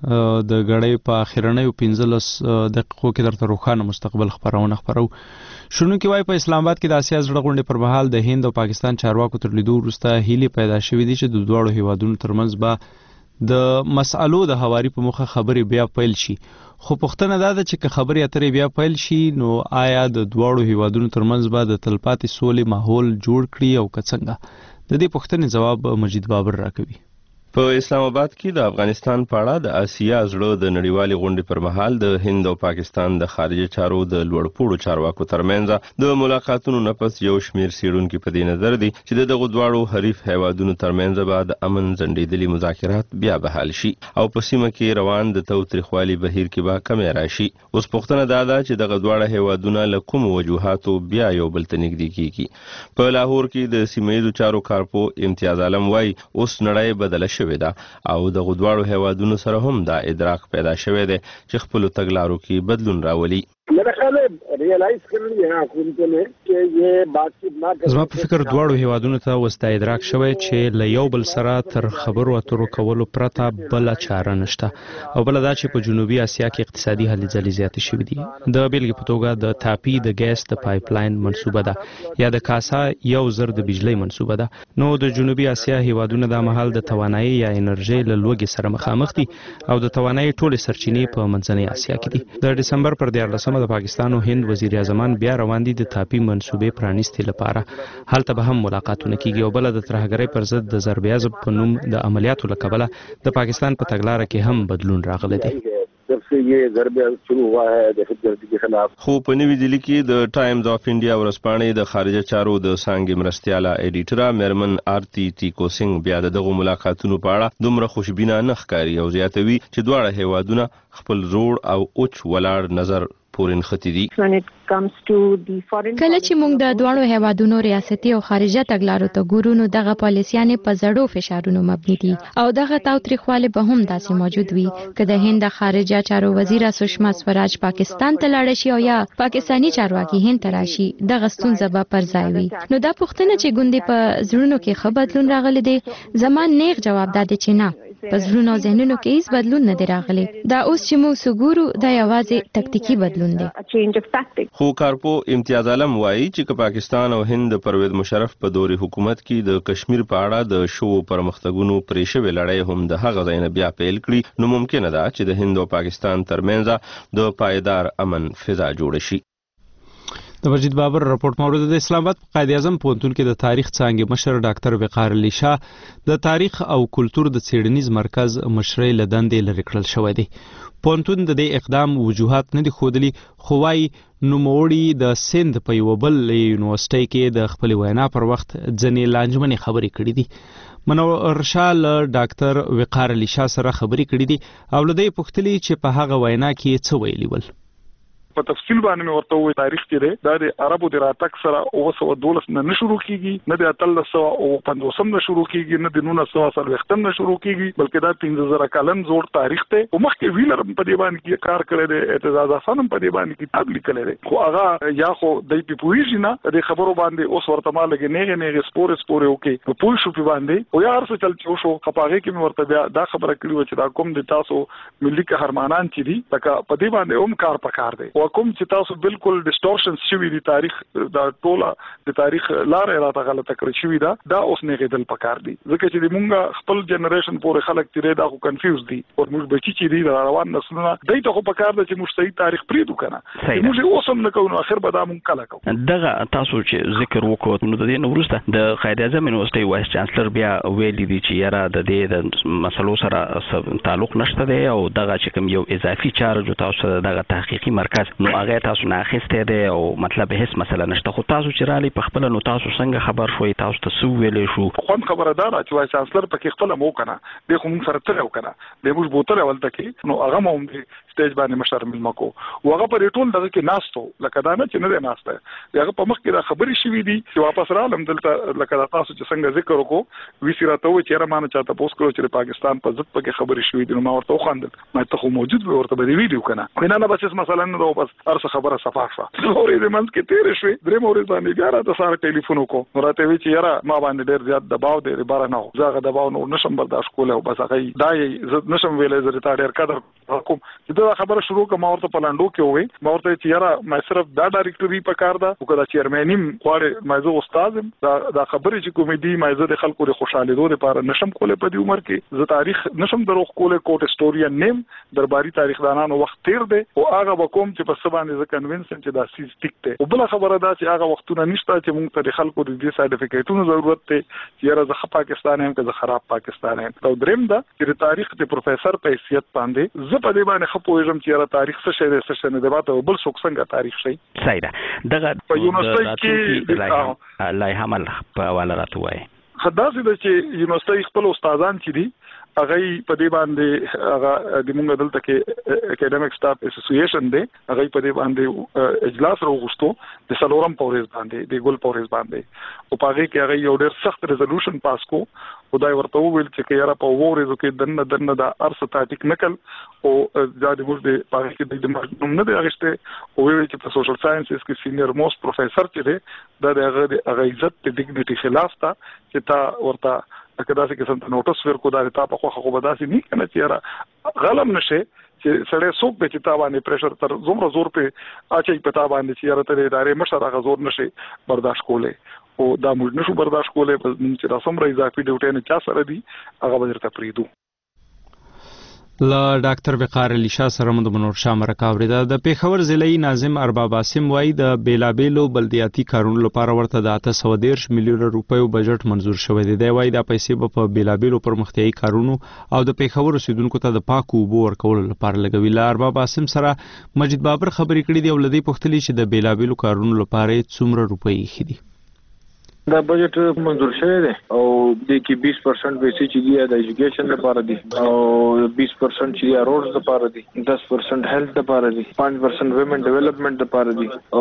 د غړۍ په اخرنیو 15 دقیقو کې درته روښانه مستقبل خبرونه خبرو. شنو کې وای په اسلام آباد کې د آسیا زړه غونډې پر مهال د هند او پاکستان چارواکو تر لیدو وروسته هیلې پیدا شوې دي چې د دواړو هیوادونو ترمنځ به د مسالو د هواري په مخه خبرې بیا پیل شي. خو پوښتنه دا ده چې که خبرې اترې بیا پیل شي نو آیا د دواړو هیوادونو ترمنځ به د تلپاتې سولې ماحول جوړ کړي او که څنګه؟ د دې پوښتنې جواب مجید بابر راکوي. په اسلام آباد کې د افغانستان په اړه د آسیا زړه د نړیوالې غونډې پر مهال د هند او پاکستان د خارجه چارو د لوړپوړو چارواکو ترمنځ د ملاقاتونو نه پس یو شمیر څېړونکي په دې نظر دي چې دغه دواړو حریف هیوادونو ترمنځ به د امن ځنډېدلي مذاکرات بیا بحال شي او په سیمه کې روان د تاوتریخوالي بهیر کې به کمی راشي. اوس پوښتنه دا ده چې دغه دواړه هیوادونه له کومو وجوهاتو بیا یو بل ته نږدې کیږي. په لاهور کې د سیمه ییزو چارو کارپو امتیاز عالم وایي اوس نړۍ بدله شوې ده او د غدواړو هیوادونو سره هم دا ادراک پیدا شوی دی چې خپل تګلارو کې بدلون راولي. मेरा ख्याल है रियलाइज कर ली है हुکومتوں نے कि ये बातचीत ना کریں. زما په فکر دواړو هیوادونو ته وستا ادراک شوی چې له یو بل سره تر خبرو اترو کولو پرته بل چاره نشته او بل دا چې په جنوبي اسیا کې اقتصادي هلې ځلې زیاتې شوې دي. د بیلګې په توګه د تاپی د ګیس د پایپ لاین منصوبه ده یا د کاسا یو زر د بجلی منصوبه ده. نو د جنوبي اسیا هیوادونو د محل د توانایي یا انرژي له لوګي سره مخامخ دي او د توانایي ټولې سرچینې په منځنۍ اسیا کې دي. د دسمبر پر 14 د پاکستان او هند وزیر اعظمان بیا روان دي د تاپی منصوبې پرانیستي لپاره. هلته به هم ملاقاتونه کیږي او بل د ترهګرۍ پر ضد د ضرب عضب په نوم د عملیاتو له کبله د پاکستان په تګلارې کې هم بدلون راغلی دی. जब से ये ضرب شروع हुआ है दहशतगर्दी के खिलाफ. خو په نوې دلی کې د ټایمز اف انډیا ورځپاڼې د خارجه چارو د څانګې مرستیاله ایډیټره میرمن آرتی ټیکو سنگ بیا دغه ملاقاتونو په اړه دومره خوشبینه نه ښکاري او زیاتوي چې دواړه هیوادونه خپل زوړ او اوچ ولاړ نظر پورین ختی دي. کله چې موږ د دواړو هیوادونو ریاستي او خارجه تګلارو ته ګورو نو دغه پالیسیانې په زړو فشارونو مبني دي او دغه تاوتریخوالی به هم داسې موجود وي که د هند خارجه چارو وزیره سشما سوراج پاکستان ته لاړه شي او یا پاکستانی چارواکي هند ته راشي دغه ستونزه به پر ځای وي. نو دا پوښتنه چې ګوندې په زړونو کې ښه بدلون راغلی دی زما نیغ جواب دا دی چې نه په زړونو او ذهنونو کې هیڅ بدلون نه دی راغلی. دا اوس چې موږ وګورو دا یوازې تکتیکي بدلون دی. خو کارپو امتیاز عالم وایي چې پاکستان او هند د پرویز مشرف په دوري حکومت کې د کشمیر په اړه د شو پرمختګونو پرې شوې لړۍ هم د هغه ځای نه بیا پیل کړي نو ممکنه ده چې د هند او پاکستان ترمنځ د پایدار امن فضا جوړ شي. د مجید بابر رپورټ مورد د اسلام آباد قائد اعظم پوهنتون کې د تاریخ څانګې مشر ډاکټر وقار علي شاه د تاریخ او کلتور د څېړنیز مرکز مشرۍ له دندې لرې کړل شوی دی. پوهنتون د دې اقدام وجوهات نه دي ښودلي خو وایي نوموړي د سند په یوه بل یونیورسټۍ کې د خپلې وینا پر وخت ځینې لانجمنې خبرې کړې دي. منور شاه له ډاکټر وقار علي شاه سره خبرې کړې دي او له دې پوښتلي چې په هغه وینا کې څه ویلي ول. په تفصیل باندې مې ورته وایي تاریخ کې دی دا د عربو د راتګ سره 912 نه شروع کیږي نه د 1350 نه شروع کیږي نه د 1940 نه شروع کیږي بلکې دا 15000 کلن زوړ تاریخ ته او مخکې ویلر په دې باندې کې کار کړی دی اعتزاز حسن په دې باندې کتاب لیکلی دی خو هغه یا خو د پیپویږي نه د خبرو باندې اوس ورته ما لګي نه سپور اوکي په پوه شو په باندې او یا ارڅ چل شو خپاغه کې مې ورته بیا دا خبره کړې و چې دا کوم د تاسو ملي قهرمانان چې دي تکه په دې باندې هم کار پکار دی او کوم چې تاسو بالکل ډیسټورشن شوی دی تاریخ دا ټوله د تاریخ لارې راته غلطه کړی شوی دا اوس نه غیدل پکار دی ځکه چې موږ خپل جنریشن پورې خلک تیرې دا خو کنفیوز دي او موږ بچی چې دی روان نسلونه دای ته خو پکار دی چې موږ صحیح تاریخ پریدو کنه موږ اوس هم نه کوو اخر به دا موږ کله کوو دغه تاسو چې ذکر وکړو نو د دې نو وروسته د قائد اعظم یونیورسيټي وایس چانسلر بیا ویلي دي چې یاره د دې د مسلو سره تعلق نشته دی او دغه چې کوم یو اضافي چارج تاسو دغه تحقیقي مرکز نو هغه تاسو نه اخیسته دی او مطلب هیڅ مسله نشته خو تاسو چې رالی په خپل نو تاسو څنګه خبر شوي تاسو ته سو ویلې شو خو خبردار چې وایس چانسلر پکې خپل مو کنه د خو موږ سره تل وکنه د موږ بوتل ولته کې نو هغه مو سټیج باندې مشر ملمکو وغه پر ټول دغه کې ناستو لکه دا نه چې نه ناسته هغه په مخ کې دا خبرې شوې دي چې واپس رالم دلته لکه تاسو چې څنګه ذکر وکړو وی سره ته و چې رمانه چاته پوس کړو چې پاکستان په ضد پکې خبرې شوې دي نو ما ورته خواندل ما ته خو موجود به ورته به ویډیو کنه نه بس مثلا نو بس ارڅ خبره صفاقه اورې د منځ کې تیر شوې درې مورې باندې بیا راته سره ټلیفون وکړو راته وی چې یاره ما باندې ډېر زیات دباو دی بار نه زغه دباو نو نشم برداشت کولای بس هغه دای نشم ویلې زه ته ډېر قدر کوم چې دا خبره شروع کوم ورته پلاندو کې وې ما ورته چې یاره ما صرف دا ډایرکټوري پکار ده او کدا چیرمنیم خواره ما زه استاد دا خبرې چې کومې دي ما زه د خلکو د خوشاله دوه لپاره نشم کولای په دې عمر کې زه تاریخ نشم دروغ کولای کوټ هیستورین نیم درباري تاریخدانانو وخت تیر دی او هغه وکوم چې په سبانه ز کنوینس چې دا سیس ټیک ته او بل خبره دا چې هغه وختونه نشته چې موږ ته د خلکو د دې سرټیفیکیټونو ضرورت ته چې یاره زه پاکستان هم که زه خراب پاکستان هم او دریم دا چې تاریخ د پروفیسور په حیثیت باندې زه په دې باندې خپوېږم چې یاره تاریخ څه شی دی څه شی نه دی باته بل څوک څنګه تاریخ شي صحیح ده دغه په یونیورسيټي کې لای حمل په حواله راته وایي خداسي د چې یونیورسيټي خپل استادان چې دي هغه په دې باندې هغه د موږ دلته کې اکیډمیک سټاف اسوسییشن دی هغه په دې باندې اجلاس راوغوښتو د سلورم پورز باندې د ګل پورز باندې او پاره کې هغه یو ډېر سخت ریزولوشن پاس کو خدای ورته وویل چې یاره په وورې کې دنه د ارث تاټیک نکل او ځاده موږ د پاره کې د مجنون نه دی اغشته او ویل چې په سوشل ساينسز کې سینیئر موست پروفیسور چې دی د هغه عزت د ډیګنیټي خلاف تا چې تا ورته کدا چې څنګه نوټس ورکو دا ته په خو بداسي نه کنه چې یاره غلم نشه چې سړی څوک به چې تا باندې پریشر تر زمره زور په اچي پتا باندې چې یاره ته ادارې مشر هغه زور نشي برداشت کولای او دا موږ نشو برداشت کولای په چې رسم را اضافي ډیوټي نه چا سره دي هغه به درته پریدو لا ډاکټر وقار علي شاه سره مو د منور شاه مرکه اوریدا د پیښور ضلعي ناظم ارباب عاصم وای د بیلابېلو بلدیاتي کارونو لپاره ورته د 813 میلیون روپیو بجټ منزور شوی دی دی وای د پیسې په بیلابېلو پرمختیایي کارونو او د پیښور اوسیدونکو ته د پاکو اوبو ورکولو لپاره لګوي لا ارباب عاصم سره مجید بابر خبرې کړې دی او لدی پختلی چې د بیلابېلو کارونو لپاره څومره روپۍ خېدي دا بجټ منظور شوی دی او د کې 20% پیسې چې دی د ایجوکیشن لپاره دي او 20% چې روډز لپاره دي 10% هیلث لپاره دي 5% ویمن ډیولپمنٹ لپاره دي او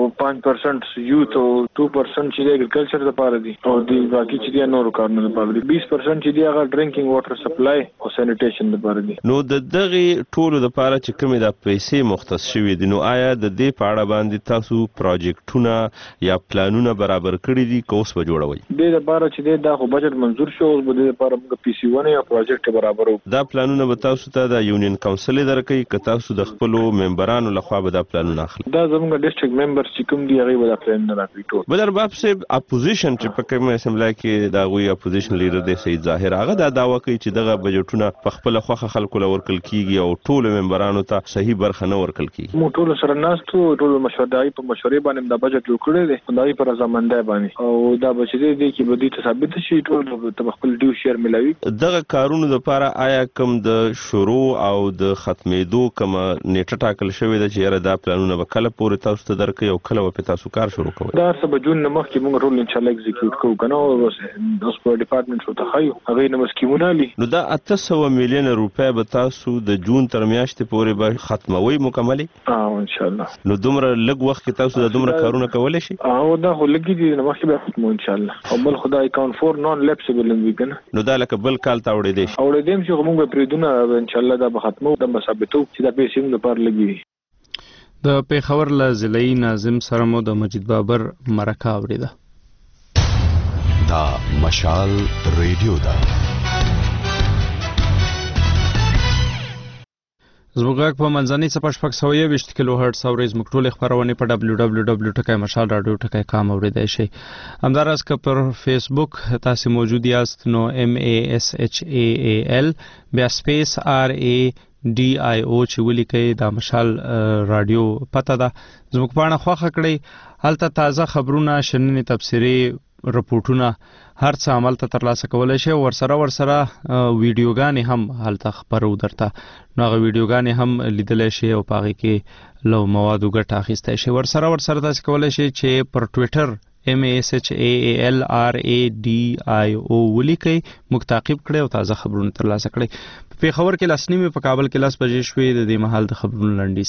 5% یوث او 2% چې اګریکلچر لپاره دي او د باقي چې دی نورو کارونو لپاره دي 20% چې دی هغه ډرینکینګ واټر سپلای او سانیټیشن لپاره دي نو د دغه ټولو لپاره چې کومه د پیسې مختص شوی دي نو آیا د دې پاړه باندې تاسو پروجیکټونه یا پلانونه برابر کړی دي اوس به جوړوي د لپاره چې دا خو بجټ منزور شو اوس به د لپاره موږ پی سی 1 یا پروجیکټ برابرو دا پلانونه به تاسو ته د یونین کونسل درکې ک تاسو د خپل ممبرانو لخوا به دا پلانونه اخلي دا زموږ ډیسټریکټ ممبر چې کوم دی هغه به دا پلان نه راکړي ټول بدر باب سه اپوزیشن چې په کومه اسمبلی کې دا غوي اپوزیشن لیډر دی سید ظاهر هغه دا داوا کوي چې دغه بجټونه په خپل خوخه خلکو لورکل کیږي او ټول ممبرانو ته صحیح برخه نه ورکل کیږي مو ټول سره ناستو ټول مشورې په مشورې باندې دا بجټ جوړ کړی دی دا په رضامندۍ باندې او دا بچی دی چې به دې ثابت شي ټول خپل ډیو شیر ملاوي دغه کارونو لپاره آیا کوم د شروع او د ختمېدو کوم نیټه ټاکل شوې ده چې یاره دا پلانونه به کله پورې تاسو ته درکې او کله به تاسو کار شروع کوئ دا سبا جون نه مخکې موږ ټول ان شاء الله ایگزیکیوټ کوو کنه او اوس په ډپارټمنټ شو ته خایو هغه نه مسکیمونه لي نو دا 800 میلیون روپۍ به تاسو د جون تر میاشتې پورې به ختموي مکملي ان شاء الله نو دومره لږ وخت کې تاسو د دومره کارونه کولای شي او دا خو لګي دي نو مخکې به ختمو ان شاء الله بل خدای اکاونټ فور نون لیپسبل وي کنه نو دا لکه بل کال تا وړې دي اورې دیم چې موږ پریدونه ان شاء الله دا به ختمو د ثابتو چې دا پیسې موږ لپاره لګي د پیښور له ضلعي ناظم سره مو د مجید بابر مرکه اوریده دا مشال ریډیو دا زموږ غږ په منځنۍ څپه 620 کیلو هرتز اورئ. زموږ ټولې خپرونې په www.mashal.radio.com اوریدای شئ. همداراز که پر فیسبوک تاسو موجود یاست نو MASHAL بیا سپیس RADIO چې ولیکئ دا مشال رادیو پته ده. زموږ پاڼه خوښه کړئ. هلته تازه خبرونه، شننې، تبصرې، رپورټونه هر څه عمل ته ترلاسه کولای شي. ورسره ویډیوګانې هم هلته خبرو درته، نو هغه ویډیوګانې هم لیدلی شي او په هغې کې له موادو ګټه اخیستی شي. ورسره تاسې کولی شئ چې پر ټویټر MASHALRADIO ولیکئ، موږ تعقیب کړئ او تازه خبرونه ترلاسه کړئ. په پېښور کې 9:30، په کابل کې 10 بجې شوې. د دې مهال د خبرونو لنډیز.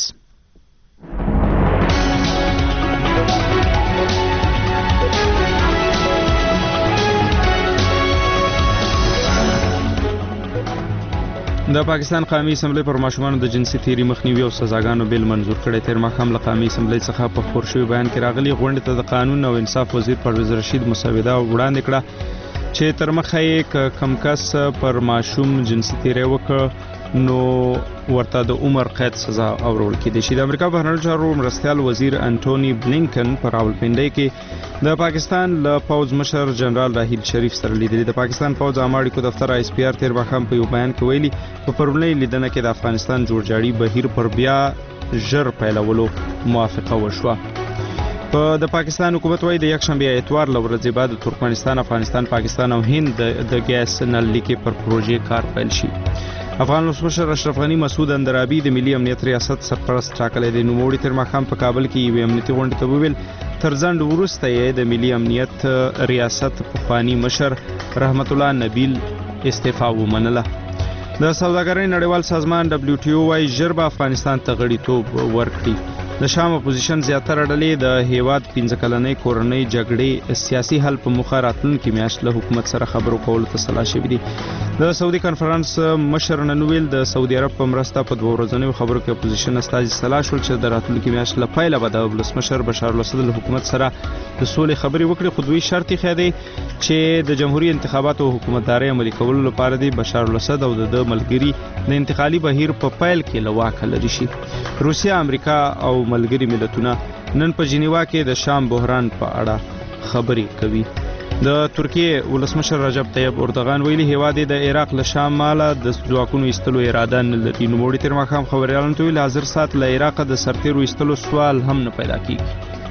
د پاکستان قومي اسمبلی پر ماشومانو د جنسي تیري مخنیوي او سزاګانو بیل منظور کړی. تیر ماښام له قومي اسمبلی څخه په خپور شوي بیان کې راغلي غونډې ته د قانون او انصاف وزیر پرویز رشید مسوده وړاندې کړه چې تر مخه یې کم کس پر ماشوم جنسي تیری وکړ نو ورته د عمر قید سزا اورول کېدای شي. د امریکا بهرنیو چارو مرستیال وزیر انټونی بلینکن پر راولپنډۍ کې د پاکستان له پوځ مشر جنرال راحیل شریف سره لیدلي. د پاکستان پوځ عامه اړیکو دفتر ISPR تیر ماښام په یو بیان کې ویلي په پرونۍ لیدنه کې د افغانستان جوړجاړي بهیر پر بیا ژر پیلولو موافقه وشوه. د پاکستان حکومت وايي د یکشنبه اتوار له ورځې بعد ترکمنستان، افغانستان، پاکستان او هند د ګیس نل لیکې پر پروژې کار پیل شي. افغان ولسمشر اشرف غنی مسعود اندرابي د ملي امنیت ریاست سرپرست ټاکلی دی. نوموړي تر ماښام په کابل کې یوې امنیتي غونډې ته وویل تر ځنډ وروسته یې د ملي امنیت ریاست پخواني مشر رحمت الله نبیل استعفا ومنله. د سوداګرۍ نړیوال سازمان WTO وايي ژر به افغانستان ته غړیتوب ورکړي. د شام اپوزیشن زیاتره ډلې د هیواد 15 کلنۍ کورنۍ جګړې سیاسي حل په موخه راتلونکي میاشت له حکومت سره خبرو کولو ته سلا شوي دي. د سعودي کنفرانس مشر نن ویل د سعودي عرب په مرسته په 2 ورځنیو خبرو کې اپوزیشن استازي سلا شول چې د راتلونکي میاشت له پیله به د ولسمشر بشار الاسد له حکومت سره د سولې خبرې وکړي. خو دوی شرط یې دی چې د جمهوریت انتخاباتو او حکومتدارۍ عملي کولو لپاره دی بشار الاسد او د ملګري د انتقالي بهیر په پیل کې له واکه لرې شي. روسیا، امریکا او ملګري ملتونه نن په جنیوا کې د شام بحران په اړه خبرې کوي. د ترکیه ولسمشر رجب طیب اردوغان ویلي هیواد د عراق له شماله د ځواکونو ایستلو اراده نه لري. نوموړي تر ماښام خبریالانو ته ویل حاضر سات له عراق د سرتیرو ایستلو سوال هم نه پیدا کیږي.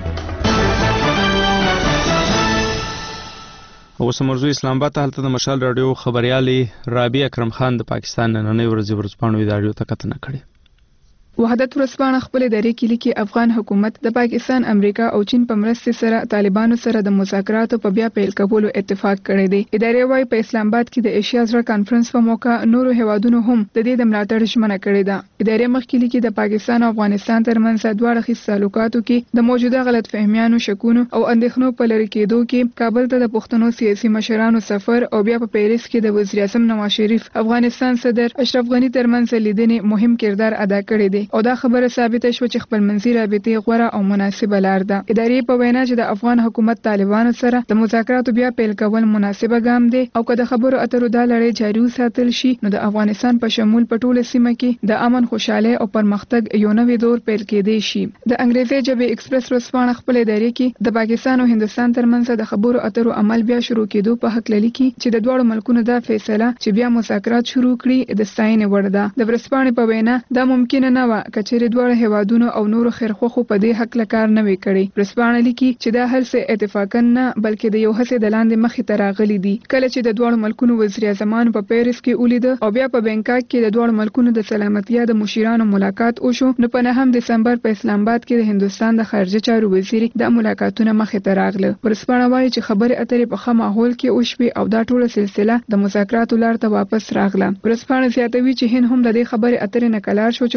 اوس موضوع اسلام آباد ته هلته د مشال رادیو خبريالي رابع اکرم خان د پاکستان نننۍ ورځپاڼو ادارې ته کتنه کړې. وحدت ورځپاڼه خپل ادارې کې لیکي افغان حکومت د پاکستان، امریکا او چین په مرستې سره طالبانو سره د مذاکراتو په بیا پیل کولو اتفاق کړی دی. ادارې وايي په اسلام آباد کې د ایشیا زړه کانفرنس په موقع نورو هیوادونو هم د دې د ملاتړ ژمنه کړې ده. ادارې مخکې لیکي د پاکستان او افغانستان ترمنځ دواړه اړخیز تعلقاتو کې د موجوده غلط فهمیانو، شکونو او اندېښنو په لرې کېدو کې کابل ته د پښتنو سیاسي مشرانو سفر او بیا په پیریس کې د وزیر اعظم نواز شریف، افغانستان صدر اشرف غنی ترمنځ لیدنې مهم کردار ادا کړی دی او دا خبره ثابته شو چې خپلمنځي رابطې غوره او مناسبه لار ده. ادارې په وینا چې د افغان حکومت طالبانو سره د مذاکراتو بیا پیل کول مناسبه ګام دی او که د خبرو اترو دا لړۍ جاري وساتل شي نو د افغانستان په شمول په ټوله سیمه کې د امن، خوشاله او پرمختګ یو نوې دور پیل کېدی شي. د انګریزي ژبې ایکسپریس ورځپاڼه خپل ادارې کې د پاکستان او هندستان ترمنځ د خبرو اترو عمل بیا شروع کېدو په حق لیکي چې د دوه ملکونو دا فیصله چې بیا مذاکرات شروع کړي د ستاینې وړ ده. د ورځپاڼې په وینا دا ممکن نه و کچېرې دواړه هیوادونو او نورو خیرخواهو په دې حق لکار نه وی کړي. ورځپاڼه لیکي چې دا هر څه اتفاقا نه بلکې د یو هڅې د لاندې مخې ته راغلي دي. کله چې د دوه ملکونو وزیر اعظمانو په پیریس کې ولید او بیا په بانکاک کې د دوه ملکونو د سلامتیا د مشیرانو ملاقات وشو نو په 9 دسمبر په اسلام آباد کې د هندستان د خارجه چارو وزیر د ملاقاتونو مخې ته راغله. ورځپاڼه وايي چې خبرې اترې په ښه ماحول کې وشوي او دا ټوله سلسله د مذاکراتو لار ته واپس راغله. ورځپاڼه زیاتوي چې هند هم د دې خبرې اترې نه کلار شو چې مذاکرات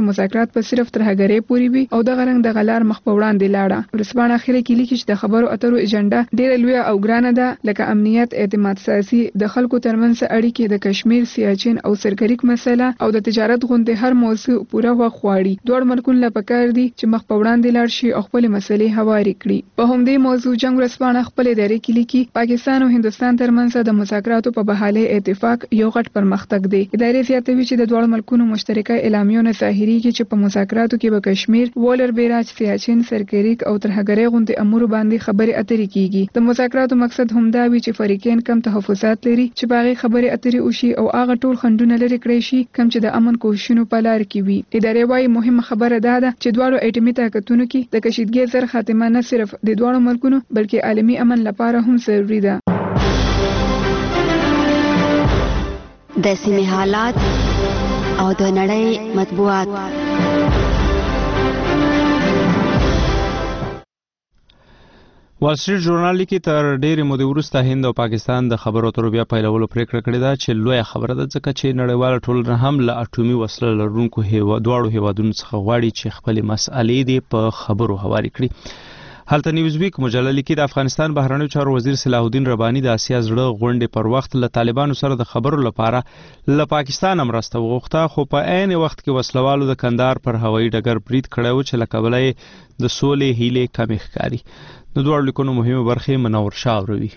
تبلیغات په صرف ترهګرۍ پورې وي او د غرنګ د غلار مخ په وړاندې لاړه. ورسپانه اخیری کې لیکي چې د خبرو اترو ایجنډا ډېره لوی او ګرانه ده، لکه امنیت، اعتماد سازي، د خلکو ترمنځ اړیکې، د کشمیر، سیاچین او سرکریک مسله او د تجارت غونډې هر موضوع پوره وخت غواړي. دوه ملکونه له پکار دي چې مخ په وړاندې لاړ شي او خپل مسلې هواري کړي. په همدې موضوع جنگ ورسپانه خپل ادارې کې لیکي پاکستان او هندستان ترمنځ د مذاکراتو په بحالي اتفاق یو غټ پرمختګ دی. ادارې زیاتوي چې د دوه ملکونو مشترکه اعلامیونه ظاهريږي چې په مذاکراتو کې به کشمیر، وولر بیراج، سیاچین، سرکریک او ترهګرۍ غونډې امور باندې خبرې اترې کیږي. د مذاکراتو مقصد هم دا وي چې فریقین کم تحفظات لري چې باغې خبرې اترې وشي او هغه ټول خنډونه لرې کړی شي کم چې د امن کوښښونو په لار کې وي. ادارې وايي مهمه خبره دا ده چې دواړو اټومي طاقتونو کې د کشیدګۍ زر خاتمه نه صرف د دواړو ملکونو بلکې عالمي امن لپاره هم ضروري ده. د سیمې حالات او د نړۍ مطبوعات. وال سټریټ ژورنال لیکي تر ډېرې مودې وروسته هند او پاکستان د خبرو اترو بیا پیلولو پریکړه کړې ده چې لویه خبره ده ځکه چې نړیواله ټولنه هم له اټومي وسله لرونکو دواړو هیوادونو څخه غواړي چې خپلې مسئلې دې په خبرو هواري کړي. هلته نیوزویک مجله لیکي د افغانستان بهرنیو چارو وزیر صلاح الدین رباني د اسیا زړه غونډې پر وخت له طالبانو سره د خبرو لپاره له پاکستان مرسته وغوښته، خو په عین وخت کې وسلوالو د کندهار پر هوایي ډګر برید کړی و چې له کبله یې د سولې هیلې کمې ښکاري. د دواړو لیکنو مهمه برخې منور شاه اوروي.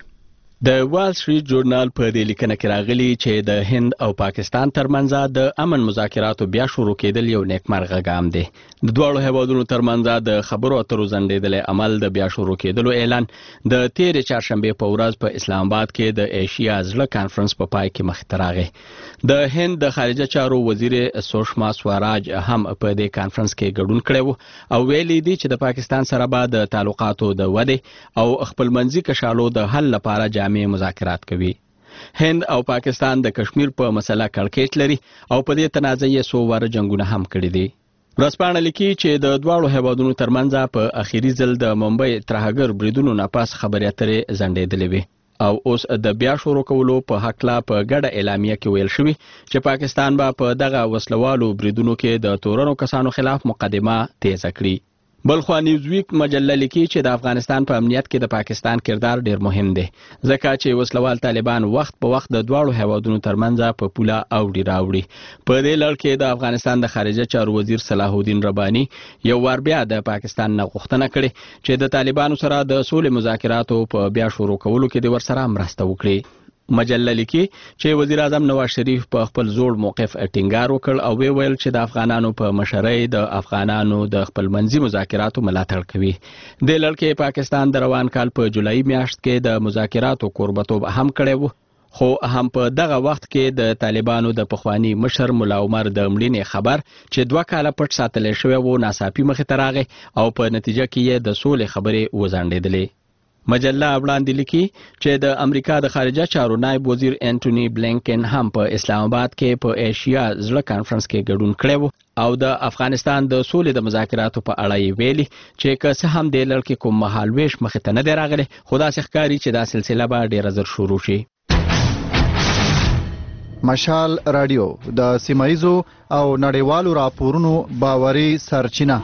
د وال سټریټ ژورنال په دې لیکنه کې راغلي چې د هند او پاکستان ترمنځ د امن مذاکراتو بیا شروع کېدل یو نیکمرغه ګام دی. د دواړو هیوادونو ترمنځ د خبرو اترو ځنډېدلې عمل د بیا شروع کېدلو اعلان د تېرې چهارشنبې په ورځ په اسلام آباد کې د ایشیا زړه کانفرنس په پای کې مخې ته راغی. د هند د خارجه چارو وزیر سوشما سوراج هم په دې کانفرنس کې ګډون کړی و او ویلي دي چې د پاکستان سره به د تعلقاتو د ودې او خپلمنځي کشالو د حل لپاره مذاکرات کوي. هند او پاکستان د کشمیر په مسله کړکېچ لري او په دې تنازع یې څو واره جنگونه هم کړي دي. ورځپاڼه لیکي چې د دواړو هیوادونو ترمنځ په اخیری ځل د ممبئی ترهګر بریدونو نه پس خبرې اترې ځنډېدلې وي او اوس د بیا شروع کولو په حق لا په ګډه اعلامیه کې ویل شوی چې پاکستان به په دغه وسلوالو بریدونو کې د تورنو کسانو خلاف مقدمه تیزه کړي. بلخوا نیوزویک مجله لیکي چې د افغانستان په امنیت کې د پاکستان کردار ډیر مهم دی ځکه چې وسلوال طالبان وخت په وخت د دواړو هیوادونو ترمنځ په پوله اوړي راوړي. په دې لړ کې د افغانستان د خارجه چارو وزیر صلاح الدین رباني یو وار بیا د پاکستان نه غوښتنه کړې چې د طالبانو سره د سولې مذاکراتو په بیا شروع کولو کې د ورسره مرسته وکړي. مجله لیکي چې وزیر اعظم نواز شریف په خپل زوړ موقف ټینګار وکړ او ویل چې د افغانانو په مشرۍ د افغانانو د خپلمنځي مذاکراتو ملاتړ کوي. د لړ کې پاکستان د روان کال په جولای میاشت کې د مذاکراتو کوربتوب هم کړی و خو هم په دغه وخت کې د طالبانو د پخوانی مشر مولا عمر د مړینې خبر چې 2 کاله پټ ساتل شوی و ناڅاپي مخې ته راغی او په نتیجه کې یې د سولې خبرې وځنډېدلې. مجله وړاندې لیکي چې د امریکا د خارجه چارو نائب وزیر انټونی بلینکن هم په اسلام آباد کې په ایشیا زړه کانفرنس کې ګډون کړی و او د افغانستان د سولې د مذاکراتو په اړه یې ویلي چې که څه هم د لړ کې کوم مهالویش مخې ته نه دی راغلی خو داسې ښکاري چې دا سلسله به ډېره زر شروع شي. مشال رادیو د سیمایزو او نړیوالو راپورونو باوري سرچینه.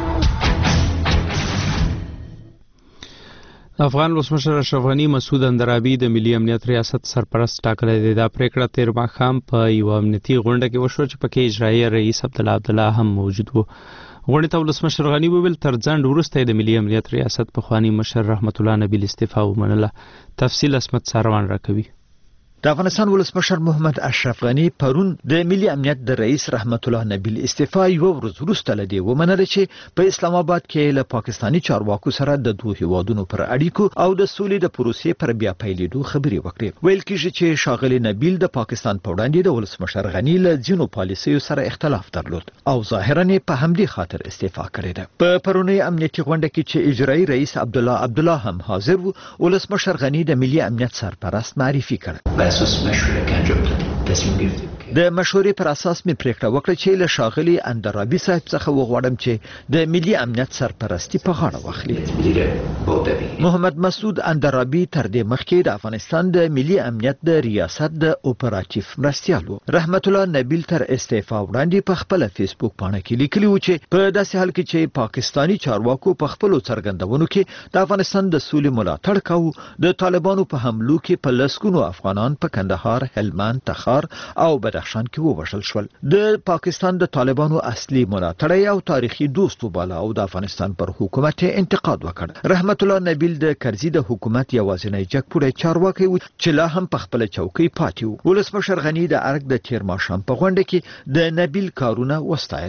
افغان ولسمشر اشرف غني مسعود اندرابي د ملي امنیت ریاست سرپرست ټاکلی دی. دا پریکړه تیر ماښام په یو امنیتي غونډه کې وشوه چې پکې اجرایي رئیس عبدالله هم موجود و. غونډې ته ولسمشر غني وویل تر ځنډ وروسته د ملي امنیت ریاست پخوانی مشر رحمت الله نبیل استعفا ومنله. تفصیل اسمت ساروان راکوي. د افغانستان ولسمشر محمد اشرف غني پرون د ملي امنیت د رئیس رحمت الله نبیل استعفا یو ورځ وروسته لدی ومنل چې په اسلام آباد کې له پاکستانی چارواکو سره د دوه هیوادونو پر اړیکو او د سولې د پروسې پر بیا پیلېدو خبرې وکړې. ویل کېږي چې شاغلي نبیل د پاکستان په وړاندې د ولسمشر غني له ځینو پالیسیو سره اختلاف درلود او ظاهرا په همدې خاطر استعفا کړې ده. په پرونی امنیتي غونډه کې چې اجرایي رئیس عبدالله هم حاضر و ولسمشر غني د ملی امنیت سرپرست معرفی کړ. اساس مشروع انجام دادیم تصمیم گرفتیم د مشورې پر اساس می پریکړه وکړه چې له شاغلي اندرابي صاحب څخه وغواړم چې د ملي امنیت سرپرستی په غاړه واخلي. محمد مسعود اندرابي تر دې مخکې د افغانستان د ملي امنیت د ریاست د اپراتیف مرستیال و. رحمت الله نبیل تر استعفا وړاندې په خپل فیسبوک باندې کې لیکلی و چې په داسې حال کې چې پاکستانی چارواکو په خپل څرګندونو کې د افغانستان د سولې ملاتړ کاوه، د طالبانو په حملو کې په لسګونو افغانان په کندهار، هلمند، تخار او بدخشان کې ووژل شول. د پاکستان د طالبانو اصلي ملاتړی او تاریخي دوست وباله او د افغانستان پر حکومت انتقاد وکړ. رحمت الله نبیل د کرزي د حکومت یوازینی جګپوړی چارواکي و چې لا هم په خپل چوکۍ پاتې و. ولسمشر غنی د ارګ د تیر ماښام په غونډه کې د نبیل کارونه وستایل.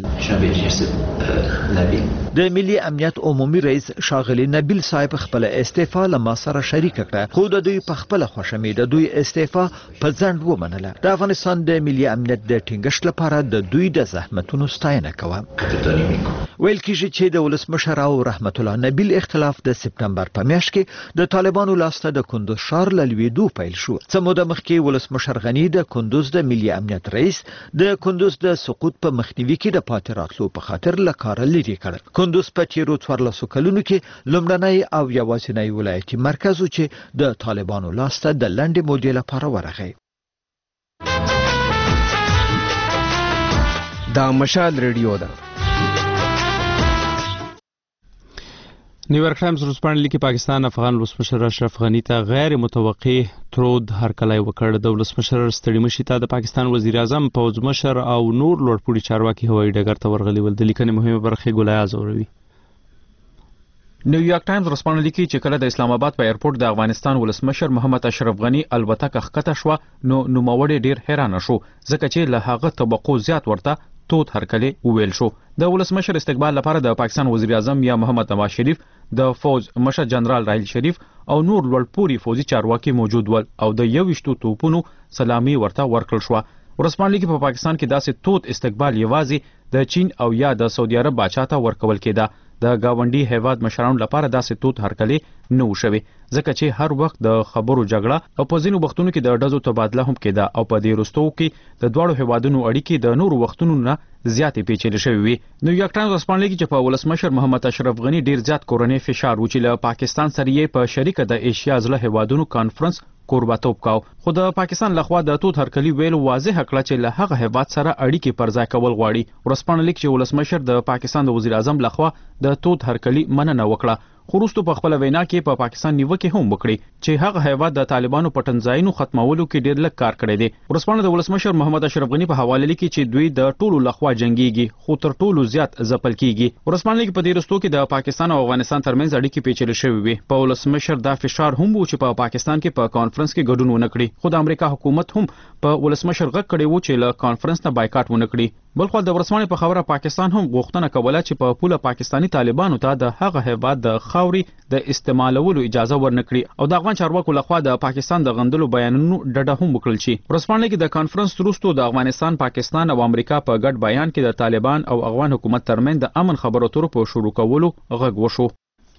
د ملي امنیت عمومي رئیس شاغلي نبیل صاحب خپل استعفا له ما سره شریک کړه، خو د دوی په خپل خوشمې د دوی استعفا په ځنډ ومنله. د افغانستان د ملي امنیت د ټینګښت لپاره د دوی د زحمتونو ستاینه کوم. ویل کېږي چې د ولسمشر او رحمت الله نبیل اختلاف د سپتمبر په میاشت کې د طالبانو لاسته د کندوز ښار له لویدو پیل شو. څه موده مخکې ولسمشر غنی د کندوز د ملي امنیت رئیس د کندوز د سقوط په مخنیوي کې د پاتې راتلو په خاطر له کاره لرې کړ. کندوز په تیرو 14 کلونو کې لومړنی او یوازینی ولایتي مرکز و چې د طالبانو لاسته د لنډې مودې لپاره ورغی. دا مشال ریډیو ده. نیویارک ټایمز ورځپاڼه لیکي پاکستان افغان ولسمشر اشرف غنی ته غیر متوقع ترود هرکلی وکړ. د ولسمشر ستړي مشي ته د پاکستان وزیر اعظم، پوځ مشر او نور لوړپوړي چارواکي هوایي ډګر ته ورغلي ول. د لیکنې مهمه برخه ګلایاز اوروي. نیویارک ټایمز ورځپاڼه لیکي چې کله د اسلام آباد په ایرپورټ د افغانستان ولسمشر محمد اشرف غنی البته کښته شو، نو نوموړی ډیر حیران شو ځکه چې له هغه طبقو زیات ورته تود هرکلی وویل شو. د ولسمشر استقبال لپاره د پاکستان وزیر اعظم یا محمد نواز شریف، د فوج مشر جنرال راحیل شریف او نور لوړپوړي فوجي چارواکي موجود ول او د 21 توپونو سلامي ورته ورکړل شو. ورځپاڼه لیکي په پاکستان کې داسې تود استقبال یوازې د چین او یا د سعودي عرب بادشاه ته ورکول کېده. د گاونډي هیواد مشرانو لپاره داسې تود هرکلی نه وشوي ځکه چې هر وخت د خبرو جګړه او په ځینو وختونو کې د ډزو تبادله هم کېده او په دې وروستو کې د دواړو هیوادونو اړیکې د نورو وختونو نه زیاتې پیچلې شوې وي. نیویارک ټایمز ورځپاڼه لیکي چې په ولسمشر محمد اشرف غنی ډیر زیات کورنۍ فشار و چې له پاکستان سره یې په شریکه د ایشیا ځله هیوادونو کانفرنس کورباتوب کاو، خو د پاکستان لخوا د تود هرکلی ویل واضح کړه چې له هغه هیواد سره اړیکې پر ځای کول غواړي. ورځپاڼه لیکي چې ولسمشر د پاکستان د وزیر اعظم لخوا د تود هرکلی مننه وکړه، خو وروسته په خپل وینا کې په پاکستان نیوکه هم وکړي چې هغه هیواد د طالبانو پټنځایونو ختمولو کې ډیر لږ کار کړی دی. ورځپاڼه د ولسمشر محمد اشرف غنی په حواله لیکي چې دوی د ټولو لخوا جنگيږي خو تر ټولو زیات ځپل کیږي. ورځپاڼه لیکي په دې وروستو کې د پاکستان او افغانستان ترمنځ اړیکې پیچلې شوې وي. په ولسمشر دا فشار هم و چې په پاکستان کې په کانفرنس کې ګډون ونه کړي، خو د امریکا حکومت هم په ولسمشر غږ کړی و چې له کانفرنس نه بایکاټ ونه کړي. بلخو د ورځپاڼې په خبره پاکستان هم غوښتنه کوله چې په پوله پاکستانی طالبانو ته د هغه هیواد د خاوري د استعمالولو اجازه ورنکړي او د افغان چارواکو لخوا د پاکستان د غندلو بیانونو ډډه هم وکړل شي. ورځپاڼه کې د کانفرنس وروسته د افغانستان، پاکستان او امریکا په ګډ بیان کې د طالبان او افغان حکومت ترمنځ د امن خبرو اترو په شروع کولو غږ وشو.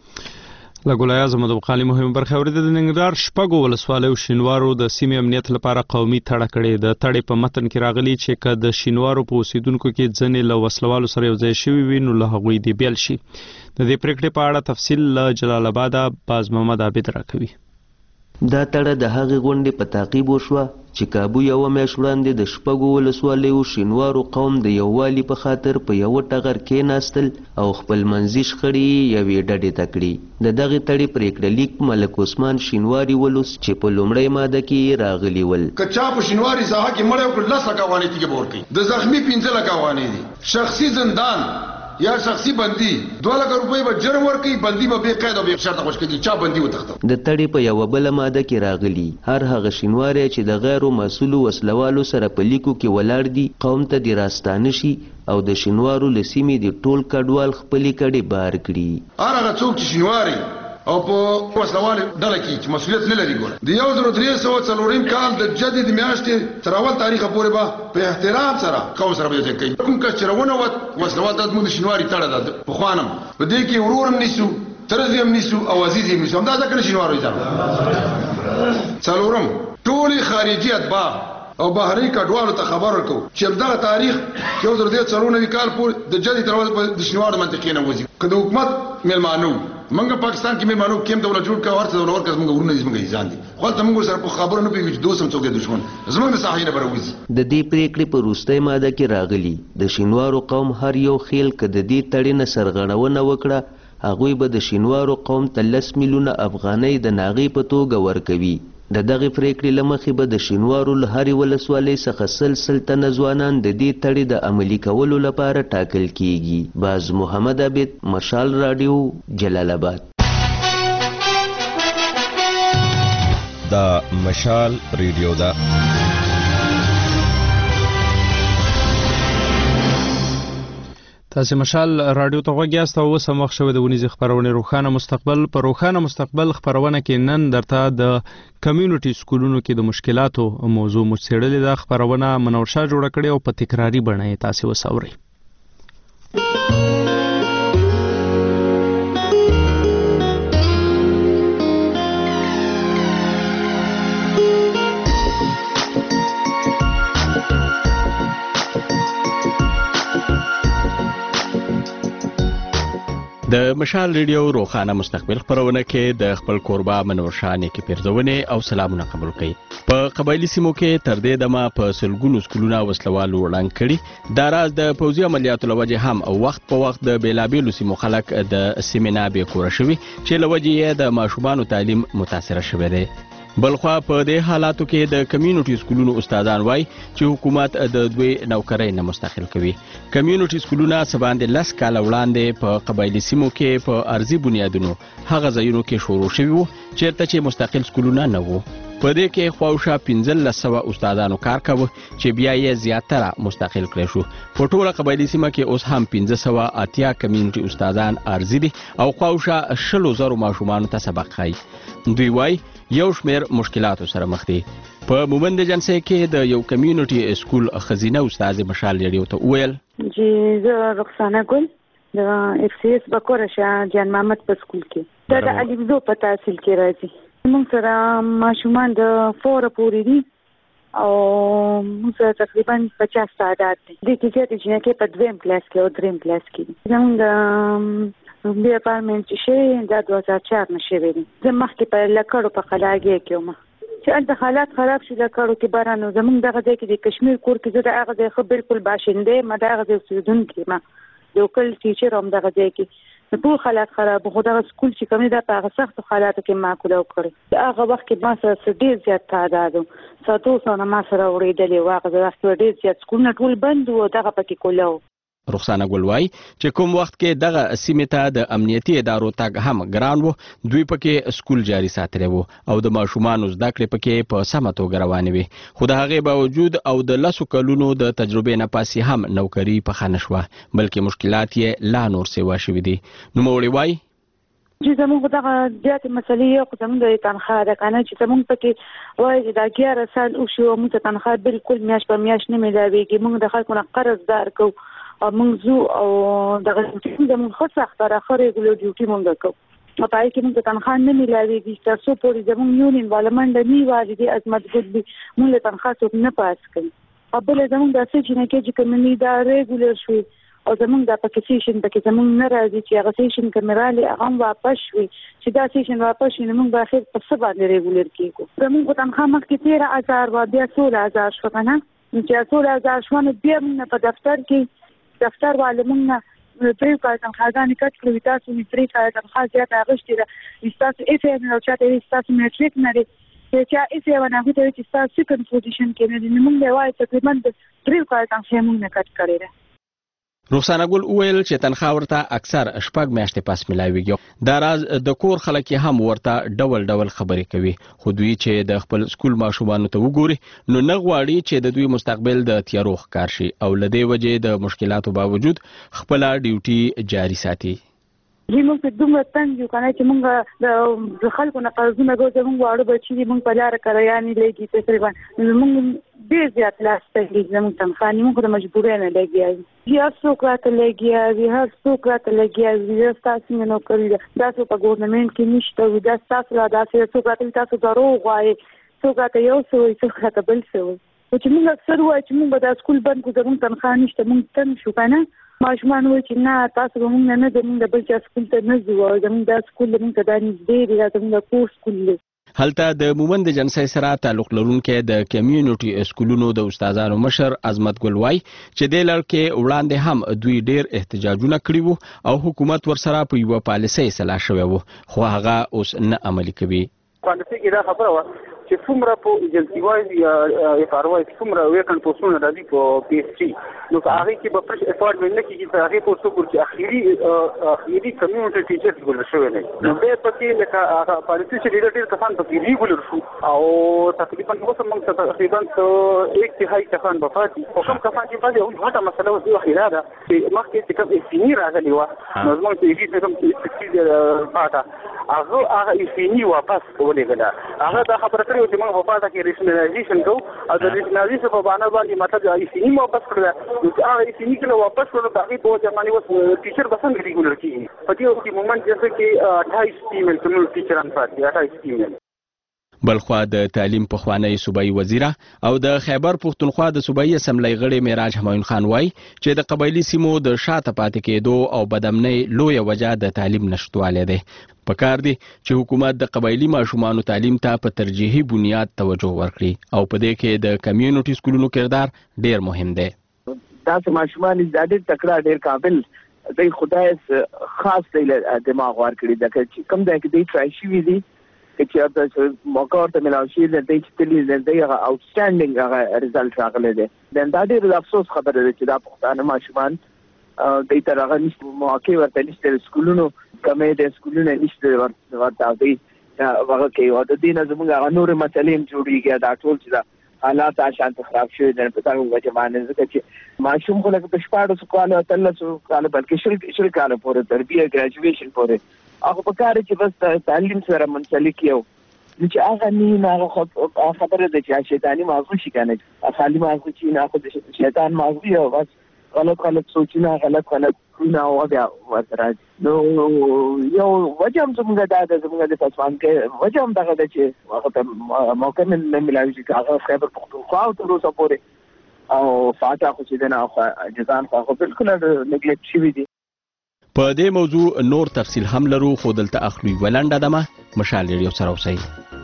لګولای زموږ د مقالې مهمه برخه اورېده. د ننګرهار شپږو ولسوالیو شینوارو د سیمې امنیت لپاره قومي تړه کړې. د تړې په متن کې راغلي چې که د شینوارو په اوسیدونکو کې ځنې له وسلوالو سره یو ځای شوي وي نو له هغوی دې بیل شي. د دې پریکړې په اړه تفصیل له جلال آباده باز محمد عابد راکوي. دا تړه د هغې غونډې په تعقیب وشوه چې کابو یوه میاشت وړاندې د شپږو ولسوالیو شینوارو قوم د یووالي په خاطر په یوه ټغر کېناستل او خپل منځي شخړې یوې ډډې ته کړي. د دغې تړې پریکړه لیک ملک عثمان شینواري ولوست چې په لومړۍ ماده کې راغلي ول. که چا په شینواري ساحه کې مړی وکړ 10 لکه افغانۍ تیږه به ورکوي، د زخمي 15 لکه افغانۍ دي، شخصي زندان یا شخصي بندي 2 لکه روپۍ به جرم ورکوي، بندي به بې قید او بې شرطه خوش کېږي. چا بندي وتښتو. د تړې په یوه بله ماده کې راغلي هر هغه شینواری چې د غیرو مسؤلو وسلوالو سره په لیکو کې ولاړ دي قوم ته دې راستانه شي او د شینوارو له سیمې د ټول کډوال خپلې کډې بار کړي. هر هغه څوک چې شینواری او په وسلوال ډله کې چې مسؤلیت نه لري، ګوره د 1304 کال د جدید میاشتې تر اول تاریخه پورې به په احترام سره قوم سره به ځای کوي. کوم کس چې روونه وت وسلوال د زموږ د شینواري تړه ده په خوانم په دې کې ورور هم نیسو، ترزی هم نیسو او عزیز هم نیسو. همدا ځکه نه شینوارو ځان څلورم ټولې خارجي اتباع او بهري کډوالو ته خبر ورکو چې دغه تاریخ یو ځل د 94 کال پورې د جدي ترول د شنوار منطقې نه وځي کله حکومت میلمانو منګه پاکستان کې میلمانو کېم دولت جوړ کا ورته ولور کس موږ ورونه زموږ ایزان دي خپل ته موږ سره په خبرو نه پیږي دوسم څوک دشمن زموږ د صحیح نه بروزي د دې پریکړې په وروستۍ ماده کې راغلي د شینوارو قوم هر یو خیل کده دې تړینه سرغړونه وکړه هغوی به د شینوارو قوم ته 10 میلیونه افغانۍ د ناغي په توګه ورکوي د دغه پریکړې لمخې به د شینوارو له هرې ولسوالۍ څخه سل تنه ځوانان د دې تړي د عملي کولو لپاره ټاکل کیږي باز محمد عبید مشال رادیو جلال آباد دا مشال ریډیو دا تاسو مشال رادیو ته وګیاست او اوس مخ شوه د ونیز خبرونه روخانه مستقبل پر روخانه مستقبل خبرونه کې نن درته د کمیونټي سکولونو کې د مشکلاتو موضوع مڅېړلې د خبرونه منورشاه جوړ کړي او په تکراری بڼه تاسو وسوري د مشال ریډیو روخانه مستقبل خبرونه کې د خپل کوربه منورشاه نیکی پیرزونه او سلامونه قبول کړي په قبایلی سیمو کې تر دې دمه په سلګونو سکولونه وسلوالو وړاندې کړي دا راز د پوځي عملیاتو لوجه هم او وخت په وخت د بیلابیلو سیمو خلک د سیمینا به کور شوي چې لوجه د ماشومان تعلیم متاثر شوی دی بلخوا په دې حالاتو کې د کمیونټي سکولونو استادان وای چې حکومت د دوی نوکرۍ نه مستقل کوي کمیونټي سکولونه سباندې 10 کال وړاندې په قبایلی سیمو کې په ارزي بنیادونو هغه ځایونو کې شروع شوي وو چیرته چې مستقل سکولونه نه وو په دې کې خواوشا 1500 استادانو کار کاوه چې بیا یې زیاتره مستقل کړی شو په ټوله قبایلی سیمه کې اوس هم 1580 کمیونټي استادان ارزي دي او خواوشا 100,000 ماشومان ته سبق خای دوی وای یو شمیر مشکلاتو سره مخ دي په مومند جنسه کې د یو کمیونټي سکول خزینه استاد مشال ریډیو ته ویل جی زه رخصانه ګل د اف سی اس بکورشه جان محمد په سکول کې د الفزو په تحصیل کې راځي موږ سره ماشومان د 4 پورې دي او موږ سره تقریبا 50 تعداد دي د کې چې په 2 کلاس کې او 3 کلاس کې زموږ د اپارتمنټ چې د 2004 نشه ویلي زه مخکې په لکړو په قلاګي کې وم چې د حالات خراب شي لکړو کې بارانو زمونږ دغه ځای کې د کشمیر کور کې زه د هغه ځای خو بالکل باشنده ما دغه ځای اوسیدونکې ما یو کل ټیچر هم دغه ځای کې د ټول حالات خراب خو دغه سکول چې کومې ده په هغه سختو حالاتو کې معقوله وکړي هغه وخت کې ما سره ډېر زیات تعداد ساتو سره ما سره وړېدلې و هغه وخت ډېر زیات سکولونه ټول بند و دغه پکې کوله رخصانه ګلوای چې کوم وخت کې دغه سیمه ته د امنیتي ادارو تګ هم ګران وو دوی پکې سکول جاري ساتلی وو او د ماشومان زده کړې پکې په سمه توګه روانې وي خو د هغې باوجود او د 10 کلونو د تجربې نه پاسې هم نوکري په خانه شوه بلکې مشکلات یې لا نور سیوا شوي دي نوموړي وای چې زموږ دغه زیاتې مسلې یو زموږ د تنخواه ده کنه چې زموږ پکې وایي چې دا 11 سال وشو موږ ته تنخواه بالکل میاشت په میاشت نه میلاویږي موږ د خلکو نه قرض دار کوو او موږ زو او دغه ډیوټي زموږ خو سخته راخه ریګولر ډیوټي موږ کوو او پای کې موږ ته تنخواه نه میلاویږي تاسو پورې زموږ یونین والمنډ نه والدي عظمت ګډي موږ له تنخواه څخه نه پاس کوي او بل زموږ د څه چې نه کې چې کومې دا ریګولر شوي او زموږ د اپلیکیشن پکې زموږ نه راځي چې هغه سیشن کیمرالي هغه واپس شوي چې دا سیشن واپس شي موږ به اخر په څه باندې ریګولر کیږو زموږ تنخواه مخکې 13000 و بیا 16000 شو کنه چې 16000 شو نو بیا موږ په دفتر دفتر والے موږ پرې کار تنخواهګانې کټ کړې تاسو می پرې کار تنخواه زیاته اغشتي ده تاسو اف ام او چاته تاسو میټریک نه لري چې اف ام نه غوښتل چې تاسو سیکنډ پوزیشن کې نه دي موږ دی وایي تقریبا پرې کار تنخواه موږ نه کټ کړی ده رخصانه ګل وویل چې تنخواه ورته اکثر شپږ میاشتې پاس ملاویږي دا راز د کور خلک هم ورته ډول خبرې کوي خو دوی چې د خپل سکول ماشومانو ته وګوري نو نه غواړي چې د دوی مستقبل د تیارو ښکار شي او له دې وجې د مشکلاتو باوجود خپل ډیوټي جاري ساتي موږ په دومره تنګ یو کنه چې موږ د خلکو نه قرضونه کوو موږ واړو بچي موږ په لاره کړیانې لګي تقریبا موږ ډېر زیات لاس ته زموږ تنخواه موږ د مجبورۍ نه لګیا هر څوک راته لګیا وي ستاسو نه نوکري ده تاسو په ګورنمنټ کې نشته وي دا ستاسو را داسې څوک راته تاسو دروغ وایي څوک راته یو څه وایي څوک راته بل څه وایي چې موږ اکثر وایو چې موږ به دا سکول بند کړو زموږ تنخواه نشته موږ تنګ شو که نه ماشومان وایي چې نه تاسو به موږ نه د موږ د بل چا سکول ته نه ځو او زموږ دا سکول زموږ ته دا نږدې دی دا زموږ د کور سکول دی. هلته د مومند جنسي سره تعلق لرونکي د کمیونټي سکولونو د استادانو مشر عظمت ګل وای چې د لړکې وړاندې هم دوی ډیر احتجاجونه کړي وو او حکومت ورسره په یو پالیسي سلا شوی وو خو هغه اوس نه عملي کوي. پالیسي کې دا خبره و چې څومره په ایجنسی وایي یا اف ار وایي څومره ویکن پوسټونه راځي په پی ایس ټي نو هغه کې به فرش اپارټمنټ نه کېږي چې هغه پوسټ ورکړي اخیری کمیونټي ټیچرز ګول شوی نه نو به پکې لکه پالیسي چې ډېر کسان پکې ریګولر شو او تقریبا اوس موږ تقریبا 1/3 کسان په فاتي او کوم کسان چې فاتي هم هغه مسله اوس یو خیره ده چې مخکې چې کوم افینی راغلی و نو موږ ته یې کوم چې پاته هغه افینی واپس ولېږله هغه دا خبره کړې چې موږ په پاته کې ریشنلایزیشن کوو او د ریشنلایزیشن په باندې باندې مطلب افینی واپس کړل نو هغه افینی کله واپس کړو باقي په ځمانه اوس ټیچر بسنګ ریګولر کیږي په دې وخت کې مومنت جیسے کې 28 فیمیل کمیونټي ټیچران پاتې 28 فیمیل. بلخوا د تعلیم پخوانی صوبایي وزیره او د خیبر پښتونخوا د صوبایي اسمبلی غړي معراج همایون خان وای چې د قبایلی سیمو د شاته پاتې کېدو او بدامنۍ لوی وجه د تعلیم نشټواله ده. پکار دي چې حکومت د قبایلی ماشومان تعلیم ته په ترجیحي بنیاد توجه ورکړي او په دې کې د کمیونټي سکولونو کردار ډیر مهم دی. تاسو ماشومان زیاتې تکړه ډیر قابل د خدای خاص دی دماغ ورکړي د کوم ځای کې دی ټرای شي وي چې تاسو موقع ورته ملاوي شي د دې چې تللی د هغه اوټسټانډینګ هغه ریزلټ راغلی دی دا ډېر افسوس خبره ده چې دا پښتانه ماشومان د تر هغه نشته موقع ورته نشته سکولونو کمې د سکولونو نشته ورته دی هغه کې او د دې نه زموږ هغه نور مسلې جوړیږي دا ټول چې دا حالات شانت خراب شوی د پتاو وجمانه ځکه چې ماشوم خو لکه په شپاړو کالو تلسو کالو بلکې شل کالو پورې تربیه ګریجویشن پورې هغه په کار چې بس تعلیم سره منسلک یو چې هغه نه هغه خبره ده چې شیطانی ماغو شي کنه خالی ماغو چې نه خو شیطان ماغو یو بس غلط سوچونه غلط نه او بیا ورته نو یو وجم څنګه دا د زموږ د پسوان کې وجم دغه د چې هغه په موقع نه ملایي چې هغه خیبر پښتونخوا او تر اوسه پورې او فاته خو چې نه جزان خو بالکل نګلیکټ شوی دي. په دې موضوع نور تفصیل هم لرو خو دلته اخلي ولنډه دمه مشال ریډیو سره اوسئ.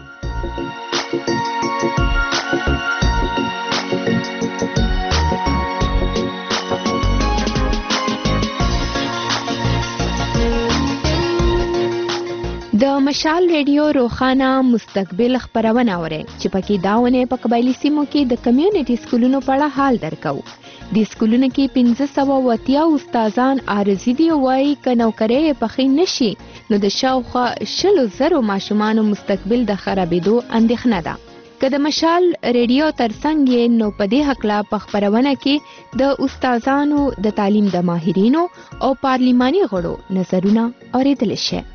د مشال ریډیو روخانه مستقبل خبرونه اوري چې پکې داونه په قبایلی سیمو کې د کمیونټي سکولونو په اړه حال درکو. د سکولونو کې 1580 استادان عارضی دی وایي ک نوکرې په خې نشي نو د شاوخه 100,000 ماشومان مستقبل د خرابېدو اندېښنه ده. که د مشال ریډیو ترڅنګ نو په دې حق لا په خبرونه کې د استادانو د تعلیم د ماهرینو او پارلیماني غړو نظرونه اوریدل شي.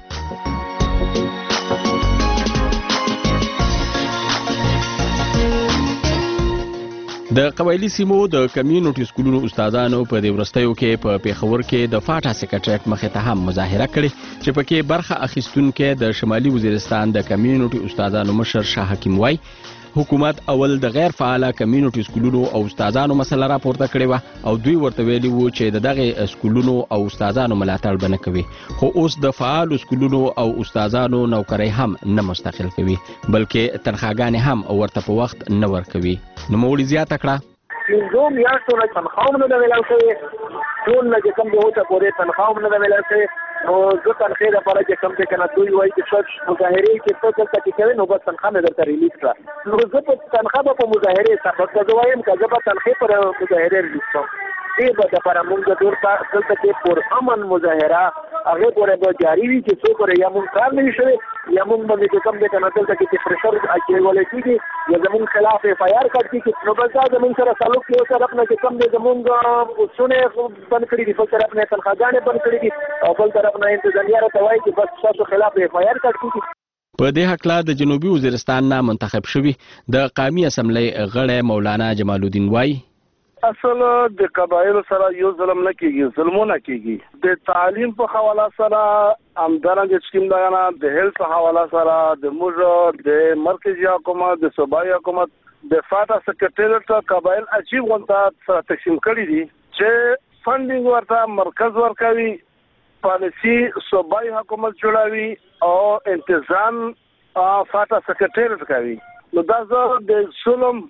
د قبایلی سیمو د کمیونټي سکولونو استادانو په دې ورستیو کې په پیښور کې د فاټا سیکریټریټ مخې ته هم مظاهره کړې چې پکې برخه اخیستونکو د شمالي وزیرستان د کمیونټي استادانو مشر شاه حکیم وای حکومت اول د غیر فعال کمیونټي سکولونو او استادانو مسله راپورته کړې و او دوی ورته ویلي وو چې دغه سکولونو او استادانو ملاتړ بنه کوي خو اوس د فعال سکولونو او استادانو نوکرۍ هم نه مستقل کوي بلکې تنخواګانې هم ورته په وخت نه ورکوي. نو مولي زیاته کړه دوم یا ټول تنخواهم نه ویل شوی ټول نه کوم به وته پورې تنخواهم نه ویل شوی او زه تنخواه لپاره چې کوم څه کنه دوی وایي چې څه مظاهرې کې څه څه چې کوي نو بس تنخواه مې درته ریلیز کړه نو زه په تنخواه په مظاهرې سره زه وایم که زه به تنخواه پر مظاهرې ریلیز کړم دې به دپاره مونږ د دور دلته کې پر امن مظاهره هغې پورې به جاري وي چې څو پورې یا مونږ کار نه وي شوی یا مونږ باندې چې کوم دی که نه دلته کې چې پرېشر اچولی کېږي یا زمونږ خلاف اف آی آر کټ کېږي نو بس دا زمونږ سره تعلق یو طرف نه چې کوم دی زمونږ پوسټونه بند کړي دي بل طرف نه تنخواګانې بند کړي دي او بل طرف نه انتظامیه راته وایي چې بس ستاسو خلاف اف آی آر کټ کېږي. په دې حقله د جنوبي وزیرستان نه منتخب شوي د قومي اسمبلی غړی مولانا جمال الدین وایي اصل د قبایلو سره یو ظلم نه کیږي ظلمونه کیږي د تعلیم په حواله سره همدارنګه چې کوم د هیلث حواله سره د موږ د مرکزی حکومت د صوبایي حکومت د فاټا سکرټریټ قبایل عجیب غونډه تقسیم کړی دي چې فندینګ ورته مرکز ورکوي پالیسی صوبایي حکومت جوړوي او انتظام فاټا سکرټریټ کوي. نو دا زه د ظلم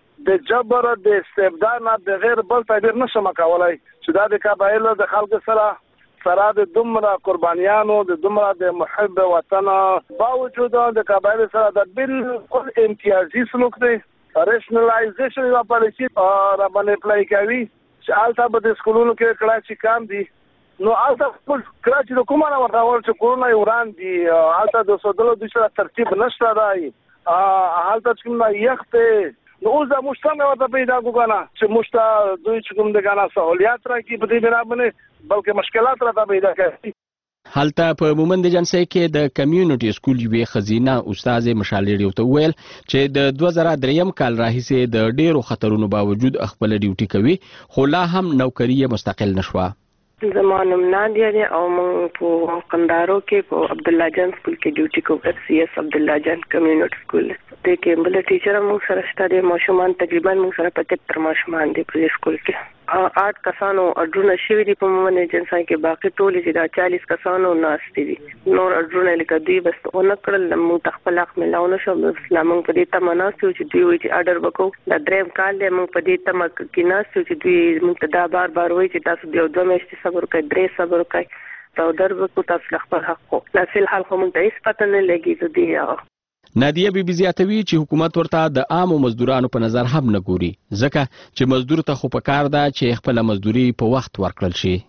د جبر د استبداد نه د غیر بل تعبیر نشم کولای چې دا د قبایلو د خلکو سره د دومره قربانیانو د دومره د محب وطن باوجود د قبایلو سره د بالکل امتیازي سلوک دی. ریشنلایزیشن یا پالیسی را باندې اپلای کوي چې الته به د سکولونو کې کړه چې کام دي نو الته کړه چې کومه نه ورته ول چې کورونه وران دي الته د سودلو د سره ترتیب نشته دی الته کومه یخته نو اوس د مشتمه ورته پیدا کوګانا چې مشتا دوی چې کوم د غانا سہولیات راکې په دې بنا باندې بلکې مشکلات راته پیدا کوي. هلته په مومند جنسي کې د کمیونټي سکول یوې خزینه استاد مشال ریډیو ته ویل چې د 2003 کال راهیسې د ډیرو خطرونو باوجود خپل ډیوټي کوي خو لا هم نوکری مستقل نشوه. زمانم نادیه دی او موږ په قندارو کې په عبد الله جان سکول کې ډیوټي کوو CS عبد الله جان کمیونټي سکول ته کې بل ټیچر موږ سره شته د ماشومان تقریبا موږ سره 75 ماشومان دي په سکول کې 8 کسانو اډرونه شوی دي په مومن ایجنسي کې باقي ټول چې دا 40 کسانو ناشتي دي نور اډرونه لیکه دوی بس اون کړل موږ تخپل حق ملاونه شو اسلام په دې تمناسو چې دوی وایي چې اډر وکړو د دریم کال له موږ په دې تم کې ناسو چې دوی موږ دا بار وایي چې تاسو د دوه میاشتې صبر کوئ درې صبر کوئ او دربو تاسو خپل حق خو لا فل حال خو موږ هیڅ پته نه لګي چې دی. نادیه بی زیاتوي چې حکومت ورته د عامو مزدورانو په نظر هم نه ګوري ځکه چې مزدور ته خو پکار ده چې خپل مزدوري په وخت ورکړل شي.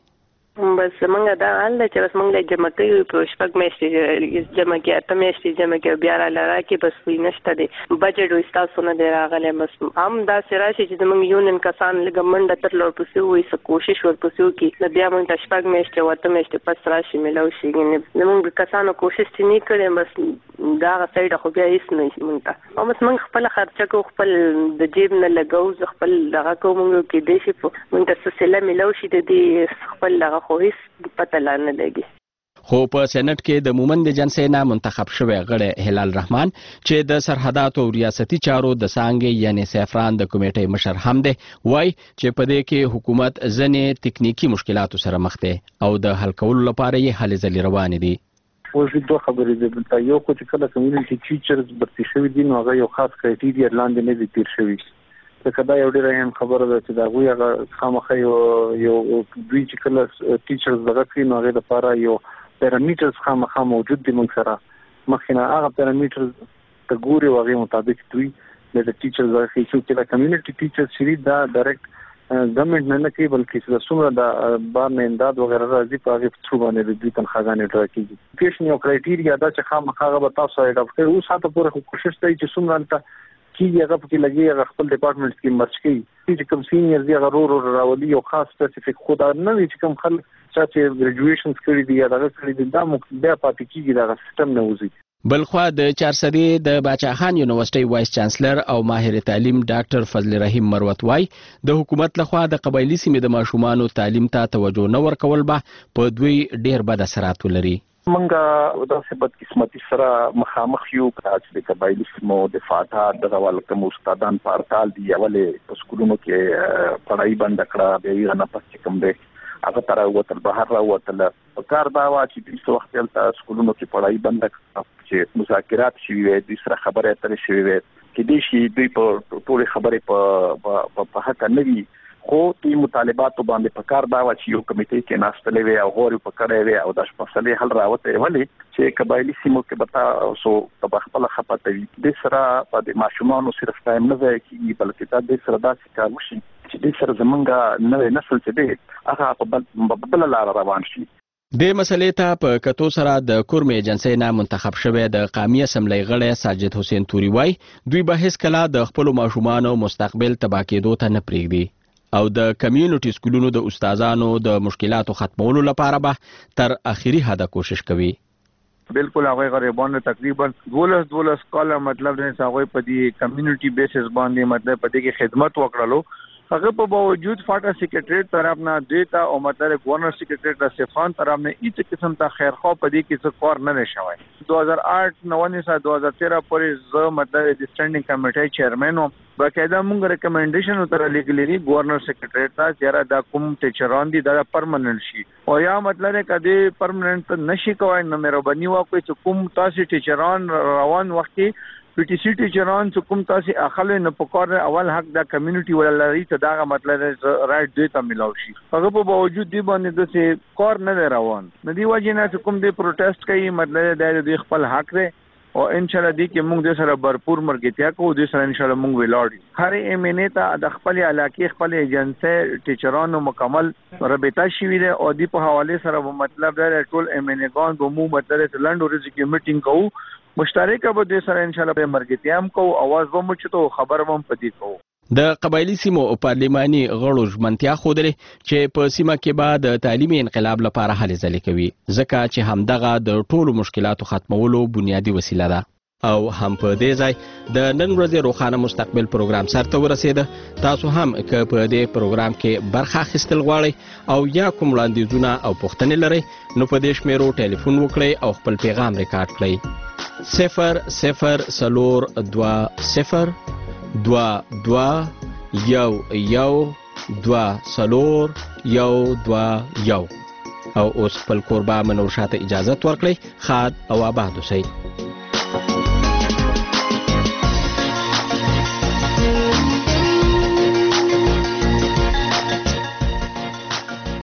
بس موږ دا حال چې بس موږ له جمع کوي په شپږ میاشتې جمع کې اته میاشتې جمع کې بیا را کې بس وی نشته دی بجټ وستاسو نه دی راغلی بس هم دا سراشي چې موږ یونین کسان لګمنډه تر لور پسې وې څه کوشش ورپسې وکړي نو بیا موږ د شپږ میاشتې وته میاشتې پس راشي ملو شي موږ کسانو کوشش چې نه کړي بس دا سایډ خو بیا هیڅ نه موږ ته او بس موږ خپل خرچه کو خپل د جیب نه لګاو خپل دغه کوم کې د شي موږ ته سلسله ملو شي د دې خپل دغه خو هیڅ پته نه لګي. خو په سېنات کې د مومند جنسي نه منتخب شوی غړی هلال رحمان چې د سرحداتو او ریاستي چارو د سانګې یعنی سیفران د کمیټې مشر هم دی وای چې په دې کې حکومت ځنې تکنیکی مشکلاتو سره مخ دی او د حل کولو لپاره یې هلې ځلې روان دي. اوس دوه خبرې دي بلته یو خو چې کله کمیونټي ټیچرز برتي شوی دي نو هغه یو خاص کرایټیریا لاندې نه دي تیر شوی ځکه دا یو ډېر اهم خبره ده چې دا غوي هغه خامخا یو دوی چې کله ټیچرز دغه کوي نو هغه لپاره یو پیرامیټرز خامخا موجود دي موږ سره مخینه هغه پیرامیټرز ته ګوري او هغه مطابق دوی د ټیچرز هغه چې کله کمیونټي ټیچرز شری دا ډایرکټ ګورنمنت نه کوي بلکې چې څومره د بار نه امداد وغیرہ راځي په هغه څو باندې د دوی تنخواګانې ټاکيږي. پیشن یو کرایټیریا دا چې خامخا هغه تاسو یې ډاکټر اوس هاته پوره کوشش کوي چې څومره کیږي هغه په کې لګي هغه خپل ډپارټمنټ کې مرچ کوي چې کوم سینیئر دی هغه رو راولي او خاص سپیسیفیک خو دا نه وي چې کوم خلک چې ګریجویشنز کړي دي یا دا کړي دي دا بیا پاتې کیږي دا سیستم نه وځي. بلخوا د چارسدي د باچاخان یونیورسيټي وایس چانسلر او ماهر تعلیم ډاکټر فضل رحیم مروت وای د حکومت لخوا د قبایلی سیمې د ماشومانو تعلیم ته توجه نه ورکول به په دوی ډیر بد اثرات ولري. منګه د سبت قسمتي سره مخامخ یو کاج د قبایلی سیمو د فاتحه د غوال کوم استادان پارتال دی اولې سکولونو کې پړای بند کړه به یې نه پس کوم دی هغه تر وته بهر راوته کار دا وا چې د وخت تل سکولونو کې پړای بند کړه چې مذاکرات شوي وي د سره خبره اترې شوي وي کې د شي دوی په ټول خبره په حق نه وي خو دوی مطالبات باندې په کار دا وا چې یو کمیټې کې ناستلې وي او غوړي په کړې وي او د مسلې حل راوته وي چې قبایلی سیمو کې بتا سو په خپل خپته وي د سره په ماشومانو صرف ټایم نه وي کې بلکې د سره دا کار وشي چې د سره زمونږه نوې نسل چې دی هغه په بل لار روان شي. د مسلې ته په کتو سره د کورم ایجنسی نه منتخب شوی د قومي اسمبلی غړی ساجد حسین توري وای دوی به هیڅ کله د خپل ماشومانو مستقبل تباه کېدو ته نه پرېږدي او د کمیونټي سکولونو د استادانو د مشکلاتو ختمولو لپاره به تر اخري حده کوشش کوي. بالکل هغه غریبانو تقریبا 12 کاله مطلب نه هغه په دې کمیونټي بیسس باندې مطلب په دې کې خدمت وکړلو هغه په باوجود فاټا سیکریټریټ طرف نه دیتا او مطلب گورنر سیکریټریټ د سیفان طرف نه هیڅ قسم ته خیرخوا پدې کې څه کار نه شوی 2008 19 2013 پورې زه مطلب د سټینډینګ کمیټې چیرمن وم باقاعده موږ ریکمنډیشن تر لیکلي گورنر سیکریټریټ ته چې دا کوم ټیچران دي دا پرمننت شي او یا مطلب کدي پرمننت نشي کوي نو مهرباني وکړئ چې کوم تاسو ټیچران روان وخت پی ټی سی ټیچران چې کوم تاسو اخلي نه پکار اول حق د کمیونټي ولري ته دا مطلب رائټ دی ته ملاوي شي هغه په باوجود دی باندې د کار نه روان نه دی وجه نه کوم دی پروټیسټ کوي مطلب د خپل حق دی او ان شاء الله دی کې موږ د سره भरपूर مرګتیا کوو د سره ان شاء الله موږ ولاړ هر ایم ان ته د خپل علاقې خپل ایجنسي ټیچرانو مکمل رابطه شوی دی او دی په حواله سره مطلب د ټول ایم ان ګان به مو مطلب لند ورځ کې میټینګ کوو مشترکه به د سره ان شاء الله به مرګتیا هم کوو اواز به مو چتو خبر هم پدې کوو د قبایلی سیمو پارلماني غړو ژمنتیا خوده چې په سیمه کې به د تعلیمي انقلاب لپاره هلې ځلې کوي ځکه چې همدغه د ټولو مشکلاتو ختمولو بنیادی وسیله ده او هم په دې ځای د نن ورځې روښانه مستقبل پروګرام سرته ورسېده تاسو هم که په دې پروګرام کې برخه اخیستل غواړئ او یا کوم وړاندیزونه او پوښتنې لرئ نو په دې شمیرو ټلیفون وکړئ او خپل پیغام ریکارډ کړئ 002-020-112-1 او اوس خپل کوربه منور شاته اجازه ورکړئ خاد او آباد اوسئ